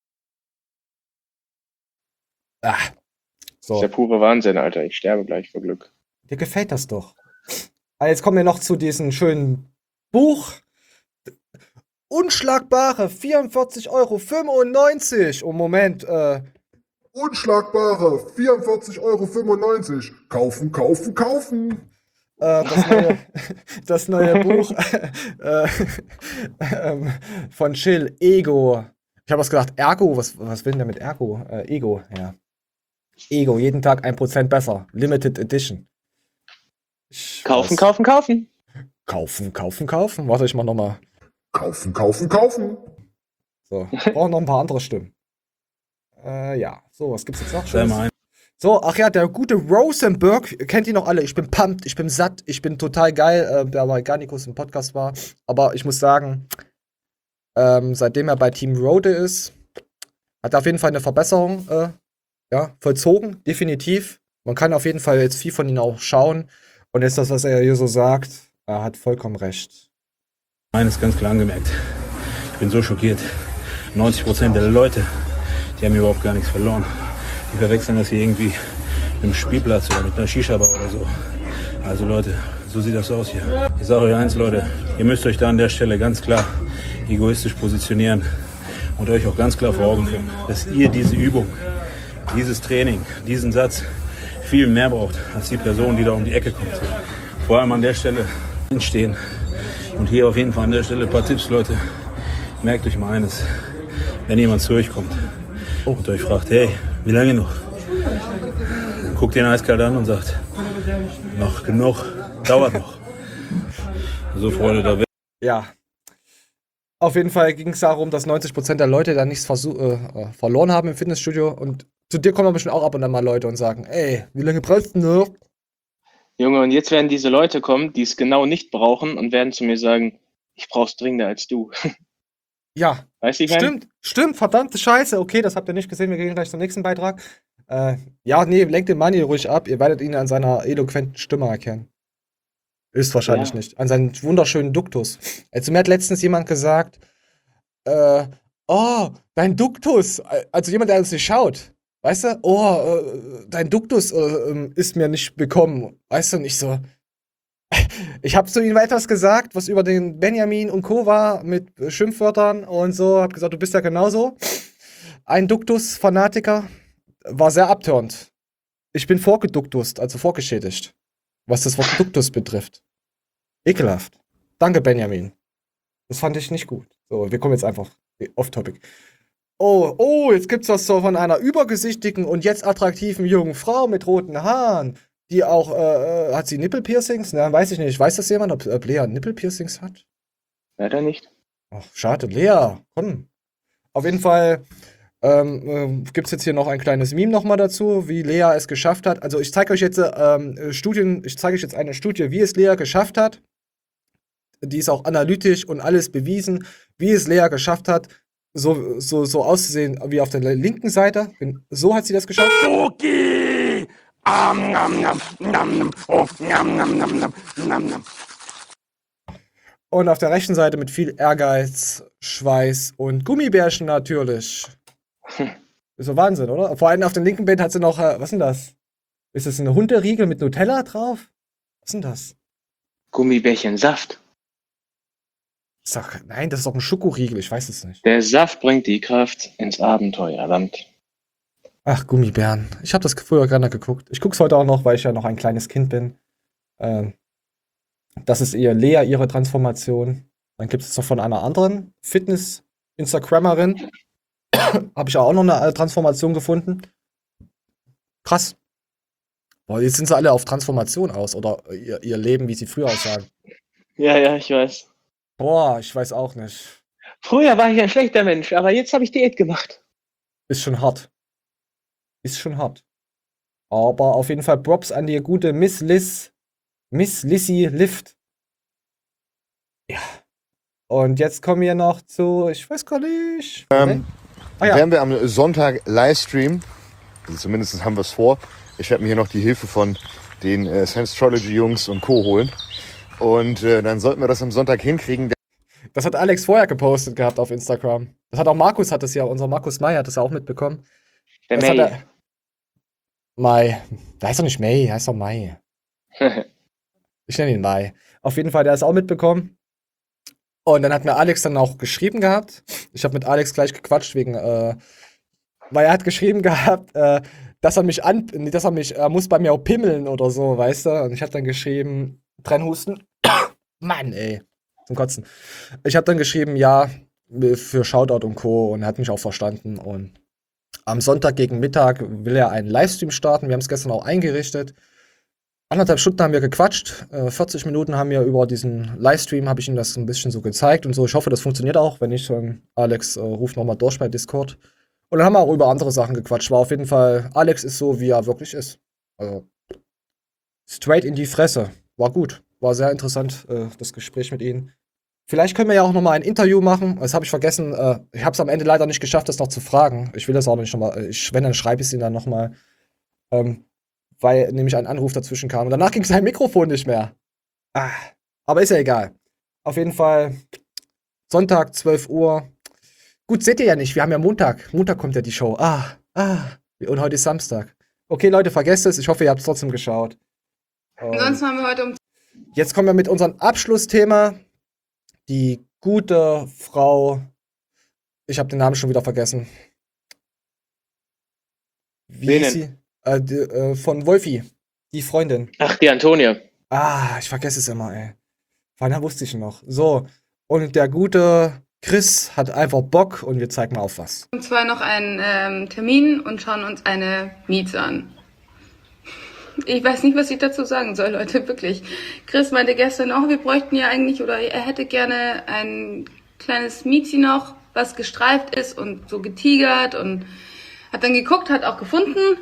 So. Das ist der pure Wahnsinn, Alter. Ich sterbe gleich vor Glück. Dir gefällt das doch. Jetzt kommen wir noch zu diesen schönen Buch. Unschlagbare 44,95 €. Oh, Moment. Unschlagbare 44,95 €. Kaufen, kaufen, kaufen. Das neue Buch von Chill, Ego. Ich habe was gedacht, Ergo. Was will denn der mit Ergo? Ego, ja. Ego, jeden Tag 1% besser. Limited Edition. Kaufen, kaufen, kaufen. Kaufen, kaufen, kaufen. Warte, ich mach nochmal. Kaufen, kaufen, kaufen. So, brauchen noch ein paar andere Stimmen. Ja, so, was gibt's jetzt noch? So, ach ja, der gute Rosenberg, kennt ihr noch alle? Ich bin pumped, ich bin satt, ich bin total geil, der bei Garnicus im Podcast war. Aber ich muss sagen, seitdem er bei Team Rode ist, hat er auf jeden Fall eine Verbesserung vollzogen, definitiv. Man kann auf jeden Fall jetzt viel von ihm auch schauen. Und jetzt das, was er hier so sagt, er hat vollkommen recht. Eines ganz klar angemerkt, ich bin so schockiert. 90% der Leute, die haben überhaupt gar nichts verloren. Die verwechseln das hier irgendwie mit einem Spielplatz oder mit einer Shisha-Bar oder so. Also Leute, so sieht das aus hier. Ich sage euch eins, Leute, ihr müsst euch da an der Stelle ganz klar egoistisch positionieren und euch auch ganz klar vor Augen führen, dass ihr diese Übung, dieses Training, diesen Satz viel mehr braucht als die Person, die da um die Ecke kommt. Vor allem an der Stelle stehen. Und hier auf jeden Fall an der Stelle ein paar Tipps, Leute. Merkt euch mal eines, wenn jemand zu euch kommt und euch fragt, hey, wie lange noch? Dann guckt den eiskalt an und sagt, noch genug, dauert noch. So, Freunde, da wird. Ja. Auf jeden Fall ging es darum, dass 90% der Leute da nichts verloren haben im Fitnessstudio. Und zu dir kommen bestimmt auch ab und an mal Leute und sagen, ey, wie lange brauchst du noch? Junge, und jetzt werden diese Leute kommen, die es genau nicht brauchen und werden zu mir sagen, ich brauch's dringender als du. Ja, weißt du, ich mein? Stimmt, verdammte Scheiße. Okay, das habt ihr nicht gesehen, wir gehen gleich zum nächsten Beitrag. Ja, nee, lenkt den Money ruhig ab. Ihr werdet ihn an seiner eloquenten Stimme erkennen. Ist wahrscheinlich nicht. An seinen wunderschönen Duktus. Also mir hat letztens jemand gesagt, oh, dein Duktus. Also jemand, der uns nicht schaut. Weißt du? Oh, dein Duktus ist mir nicht bekommen. Weißt du, nicht so. Ich habe zu ihm etwas gesagt, was über den Benjamin und Co. war, mit Schimpfwörtern und so. Hab gesagt, du bist ja genauso. Ein Duktus-Fanatiker. War sehr abtörend. Ich bin vorgeduktust, also vorgeschädigt. Was das Wort Duktus betrifft. Ekelhaft. Danke, Benjamin. Das fand ich nicht gut. So, wir kommen jetzt einfach off-topic. Oh, jetzt gibt's was so von einer übergesichtigen und jetzt attraktiven jungen Frau mit roten Haaren. Die auch, hat sie Nippelpiercings? Na, weiß ich nicht. Weiß das jemand, ob Lea Nippelpiercings hat? Leider nicht. Ach, schade. Lea, komm. Auf jeden Fall gibt's jetzt hier noch ein kleines Meme nochmal dazu, wie Lea es geschafft hat. Also ich zeige euch jetzt eine Studie, wie es Lea geschafft hat. Die ist auch analytisch und alles bewiesen, wie es Lea geschafft hat, so auszusehen wie auf der linken Seite. So hat sie das geschafft. Okay. Und auf der rechten Seite mit viel Ehrgeiz, Schweiß und Gummibärchen natürlich. Ist so Wahnsinn, oder? Vor allem auf dem linken Bild hat sie noch, was ist denn das? Ist das eine Hunderiegel mit Nutella drauf? Was ist denn das? Gummibärchensaft. Nein, das ist doch ein Schokoriegel, ich weiß es nicht. Der Saft bringt die Kraft ins Abenteuerland. Ach, Gummibären. Ich habe das früher gerne geguckt. Ich gucke es heute auch noch, weil ich ja noch ein kleines Kind bin. Das ist Lea, ihre Transformation. Dann gibt es noch von einer anderen Fitness-Instagrammerin. Habe ich auch noch eine Transformation gefunden. Krass. Boah, jetzt sind sie alle auf Transformation aus. Oder ihr Leben, wie sie früher aussagen. Ja, ich weiß. Boah, ich weiß auch nicht. Früher war ich ein schlechter Mensch, aber jetzt habe ich Diät gemacht. Ist schon hart. Aber auf jeden Fall Props an die gute Miss Lissy Lift. Ja. Und jetzt kommen wir noch zu, ich weiß gar nicht. Werden wir am Sonntag Livestreamen. Also zumindest haben wir es vor. Ich werde mir hier noch die Hilfe von den Scientology-Jungs und Co. holen. Und dann sollten wir das am Sonntag hinkriegen. Das hat Alex vorher gepostet gehabt auf Instagram. Das hat auch Markus, unser Markus May hat das auch mitbekommen. Der May. Mai. Der heißt doch nicht May, der heißt doch Mai. Ich nenne ihn Mai. Auf jeden Fall, der ist auch mitbekommen. Und dann hat mir Alex dann auch geschrieben gehabt. Ich habe mit Alex gleich gequatscht wegen, weil er hat geschrieben gehabt, dass er muss bei mir auch pimmeln oder so, weißt du? Und ich habe dann geschrieben, Trennhusten. Mann, ey. Zum Kotzen. Ich habe dann geschrieben, ja, für Shoutout und Co. und er hat mich auch verstanden. Und am Sonntag gegen Mittag will er einen Livestream starten. Wir haben es gestern auch eingerichtet. 1,5 Stunden haben wir gequatscht. 40 Minuten haben wir über diesen Livestream, habe ich ihm das ein bisschen so gezeigt und so. Ich hoffe, das funktioniert auch. Wenn nicht, Alex ruft nochmal durch bei Discord. Und dann haben wir auch über andere Sachen gequatscht. War auf jeden Fall, Alex ist so, wie er wirklich ist. Also, straight in die Fresse. War gut. War sehr interessant, das Gespräch mit ihm. Vielleicht können wir ja auch nochmal ein Interview machen. Das habe ich vergessen. Ich habe es am Ende leider nicht geschafft, das noch zu fragen. Ich will das auch nicht nochmal. Wenn, dann schreibe ich es ihm dann nochmal. Weil nämlich ein Anruf dazwischen kam. Und danach ging sein Mikrofon nicht mehr. Aber ist ja egal. Auf jeden Fall Sonntag, 12 Uhr. Gut, seht ihr ja nicht. Wir haben ja Montag. Montag kommt ja die Show. Und heute ist Samstag. Okay, Leute, vergesst es. Ich hoffe, ihr habt es trotzdem geschaut. Ansonsten haben wir heute Jetzt kommen wir mit unserem Abschlussthema. Die gute Frau. Ich habe den Namen schon wieder vergessen. Wie ist sie? Von Wolfi. Die Freundin. Ach, die Antonia. Ich vergesse es immer, ey. Vorhin wusste ich noch. So. Und der gute Chris hat einfach Bock und wir zeigen mal auf was. und zwar noch einen Termin und schauen uns eine Miete an. Ich weiß nicht, was ich dazu sagen soll, Leute, wirklich. Chris meinte gestern auch, wir bräuchten ja eigentlich, oder er hätte gerne ein kleines Miezi noch, was gestreift ist und so getigert und hat dann geguckt, hat auch gefunden.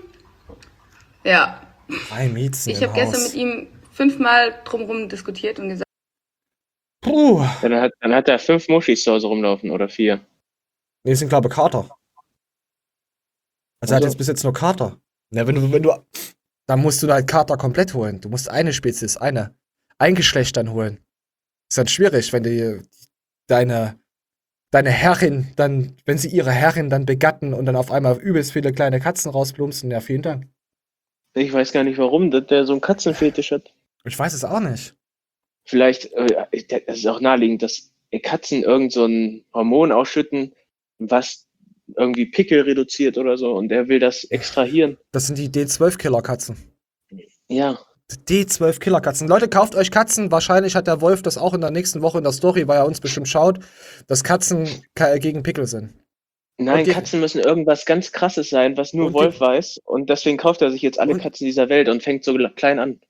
Ja. 3 Miezen Ich habe gestern mit ihm 5-mal drumherum diskutiert und gesagt, Puh. Dann hat er 5 Muschis zu Hause rumlaufen oder 4. Nee, sind glaube ich Kater. Also er hat jetzt bis jetzt nur Kater. Ja, wenn du dann musst du halt Kater komplett holen. Du musst eine Spezies, ein Geschlecht dann holen. Ist dann schwierig, wenn die deine Herrin dann, wenn sie ihre Herrin dann begatten und dann auf einmal übelst viele kleine Katzen rausplumpsen. Ja, vielen Dank. Ich weiß gar nicht, warum der so einen Katzenfetisch hat. Ich weiß es auch nicht. Vielleicht, das ist auch naheliegend, dass Katzen irgend so ein Hormon ausschütten, was irgendwie Pickel reduziert oder so und er will das extrahieren. Das sind die D12-Killer-Katzen. Ja. D12-Killer-Katzen. Leute, kauft euch Katzen. Wahrscheinlich hat der Wolf das auch in der nächsten Woche in der Story, weil er uns bestimmt schaut, dass Katzen gegen Pickel sind. Nein, Katzen müssen irgendwas ganz Krasses sein, was nur Wolf weiß und deswegen kauft er sich jetzt alle Katzen dieser Welt und fängt so klein an.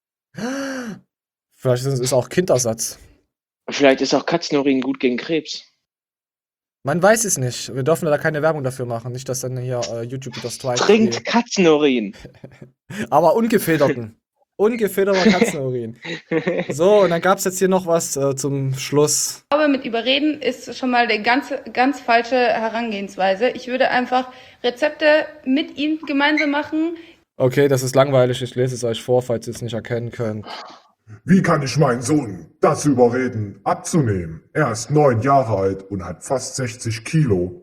Vielleicht ist es auch Kindersatz. Vielleicht ist auch Katzenurin gut gegen Krebs. Man weiß es nicht. Wir dürfen da keine Werbung dafür machen. Nicht, dass dann hier YouTube wieder strikt. Trinkt Katzenurin. Aber ungefilterten. Ungefilterter Katzenurin. So, und dann gab es jetzt hier noch was zum Schluss. Ich glaube, mit Überreden ist schon mal eine ganz falsche Herangehensweise. Ich würde einfach Rezepte mit ihm gemeinsam machen. Okay, das ist langweilig. Ich lese es euch vor, falls ihr es nicht erkennen könnt. Wie kann ich meinen Sohn dazu überreden, abzunehmen? Er ist 9 Jahre alt und hat fast 60 Kilo.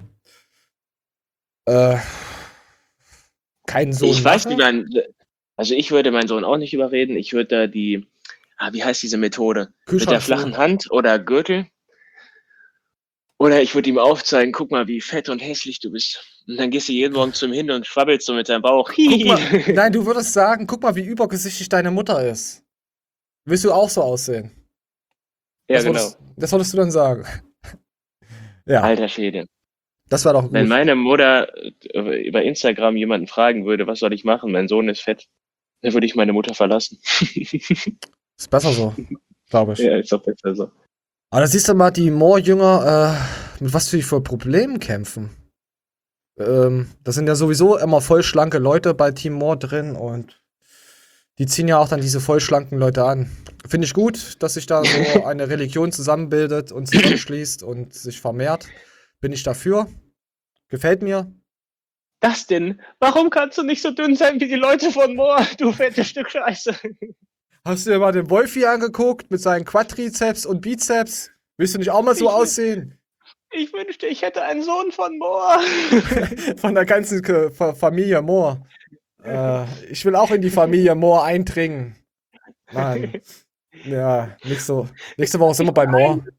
Kein Sohn. Ich weiß nicht, also ich würde meinen Sohn auch nicht überreden. Ich würde da wie heißt diese Methode? Mit der flachen Hand oder Gürtel. Oder ich würde ihm aufzeigen, guck mal, wie fett und hässlich du bist. Und dann gehst du jeden Morgen zum hin und schwabbelst so mit deinem Bauch. Guck mal, nein, du würdest sagen, guck mal, wie übergesichtig deine Mutter ist. Willst du auch so aussehen? Ja, genau. Das wolltest du dann sagen. Ja. Alter Schwede. Das war doch gut. Wenn meine Mutter über Instagram jemanden fragen würde, was soll ich machen, mein Sohn ist fett, dann würde ich meine Mutter verlassen. Ist besser so, glaube ich. Ja, ist doch besser so. Aber da siehst du mal, die Moor-Jünger, mit was für Problemen kämpfen. Das sind ja sowieso immer voll schlanke Leute bei Team Moor drin und die ziehen ja auch dann diese voll schlanken Leute an. Finde ich gut, dass sich da so eine Religion zusammenbildet und zusammenschließt und sich vermehrt. Bin ich dafür. Gefällt mir. Dustin, warum kannst du nicht so dünn sein wie die Leute von Moor, du fettes Stück Scheiße? Hast du dir mal den Wolfi angeguckt mit seinen Quadrizeps und Bizeps? Willst du nicht auch mal so aussehen? Ich wünschte, ich hätte einen Sohn von Moor. Von der ganzen Familie Moor. Ich will auch in die Familie Moor eindringen. Mann. Ja, nächste Woche sind wir bei Moor.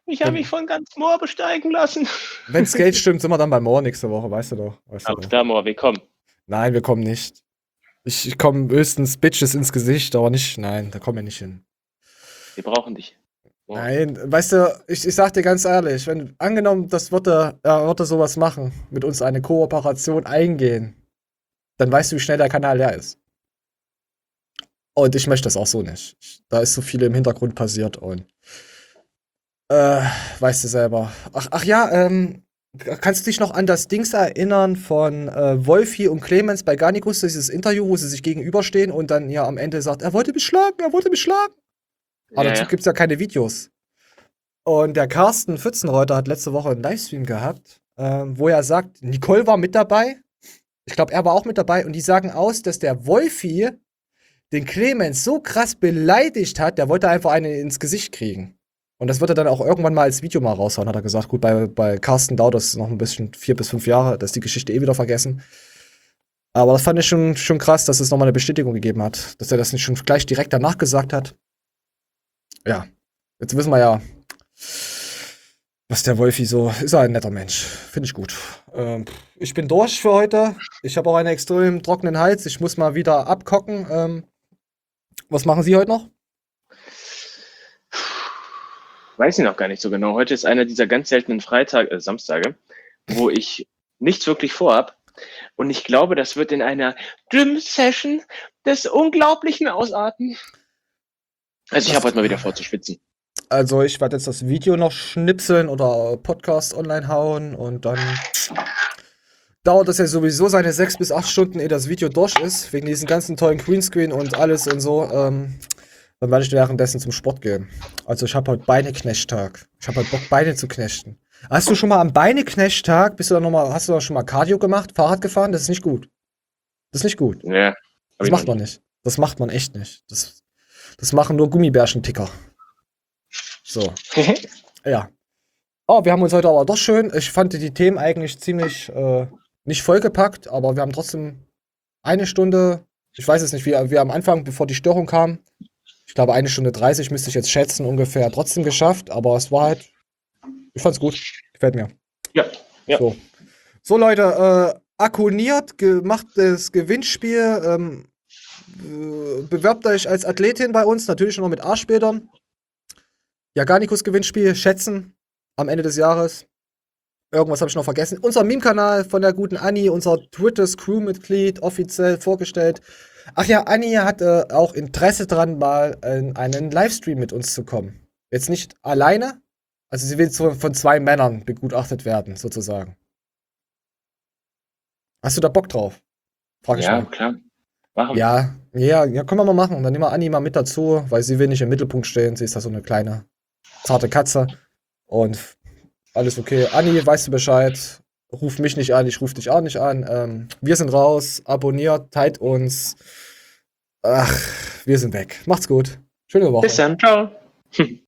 Ich habe mich von ganz Moor besteigen lassen. Wenn Skate stimmt, sind wir dann bei Moor nächste Woche, weißt du doch. Da, Moor, wir kommen. Nein, wir kommen nicht. Ich komme höchstens Bitches ins Gesicht, aber nicht, nein, da kommen wir nicht hin. Wir brauchen dich. Oh. Nein, weißt du, ich sag dir ganz ehrlich, wenn angenommen, das würde sowas machen, mit uns eine Kooperation eingehen, dann weißt du, wie schnell der Kanal leer ist. Und ich möchte das auch so nicht. Da ist so viel im Hintergrund passiert und weißt du selber. Ach ja, kannst du dich noch an das Dings erinnern von Wolfi und Clemens bei Garnicus, dieses Interview, wo sie sich gegenüberstehen und dann ja am Ende sagt, er wollte mich schlagen. Aber dazu gibt's ja keine Videos. Und der Carsten Pfützenreuter hat letzte Woche einen Livestream gehabt, wo er sagt, Nicole war mit dabei. Ich glaube, er war auch mit dabei. Und die sagen aus, dass der Wolfi den Clemens so krass beleidigt hat, der wollte einfach eine ins Gesicht kriegen. Und das wird er dann auch irgendwann mal als Video mal raushauen, hat er gesagt. Gut, bei Carsten dauert das noch ein bisschen, 4 bis 5 Jahre, dass die Geschichte wieder vergessen. Aber das fand ich schon krass, dass es nochmal eine Bestätigung gegeben hat. Dass er das nicht schon gleich direkt danach gesagt hat. Ja, jetzt wissen wir ja, was der Wolfi so, ist er ein netter Mensch. Finde ich gut. Ich bin durch für heute. Ich habe auch einen extrem trockenen Hals. Ich muss mal wieder abkocken. Was machen Sie heute noch? Weiß ich noch gar nicht so genau. Heute ist einer dieser ganz seltenen Samstage, wo ich nichts wirklich vorhab. Und ich glaube, das wird in einer Gym-Session des Unglaublichen ausarten. Also ich habe heute mal wieder vor zu schwitzen. Also ich werde jetzt das Video noch schnipseln oder Podcast online hauen und dann dauert das ja sowieso seine 6 bis 8 Stunden, ehe das Video durch ist, wegen diesen ganzen tollen Greenscreen und alles und so. Dann werde ich währenddessen zum Sport gehen. Also ich habe heute Beineknechttag. Ich habe heute Bock, Beine zu knechten. Hast du schon mal am Beineknechttag, hast du da schon mal Cardio gemacht, Fahrrad gefahren? Das ist nicht gut. Das ist nicht gut. Ja. Das macht man nicht. Das macht man echt nicht. Das machen nur Gummibärchen-Ticker. So. Ja. Oh, wir haben uns heute aber doch schön. Ich fand die Themen eigentlich ziemlich nicht vollgepackt, aber wir haben trotzdem eine Stunde, ich weiß es nicht, wie wir am Anfang, bevor die Störung kam, ich glaube 1 Stunde 30 müsste ich jetzt schätzen, ungefähr trotzdem geschafft, aber es war halt, ich fand's gut, gefällt mir. Ja. So Leute, akkuniert, macht das Gewinnspiel, bewerbt euch als Athletin bei uns, natürlich noch mit Arschbildern. Ja, Garnicus Gewinnspiel, schätzen am Ende des Jahres. Irgendwas habe ich noch vergessen. Unser Meme-Kanal von der guten Anni, unser Twitter-Crew-Mitglied, offiziell vorgestellt. Ach ja, Anni hatte auch Interesse dran, mal in einen Livestream mit uns zu kommen. Jetzt nicht alleine, also sie will von 2 Männern begutachtet werden, sozusagen. Hast du da Bock drauf? Frag ich mal. Ja, klar. Machen wir. Ja, können wir mal machen. Dann nehmen wir Anni mal mit dazu, weil sie will nicht im Mittelpunkt stehen. Sie ist da so eine kleine, zarte Katze. Und alles okay. Anni, weißt du Bescheid? Ruf mich nicht an, ich ruf dich auch nicht an. Wir sind raus. Abonniert, teilt uns. Ach, wir sind weg. Macht's gut. Schöne Woche. Bis dann. Ciao.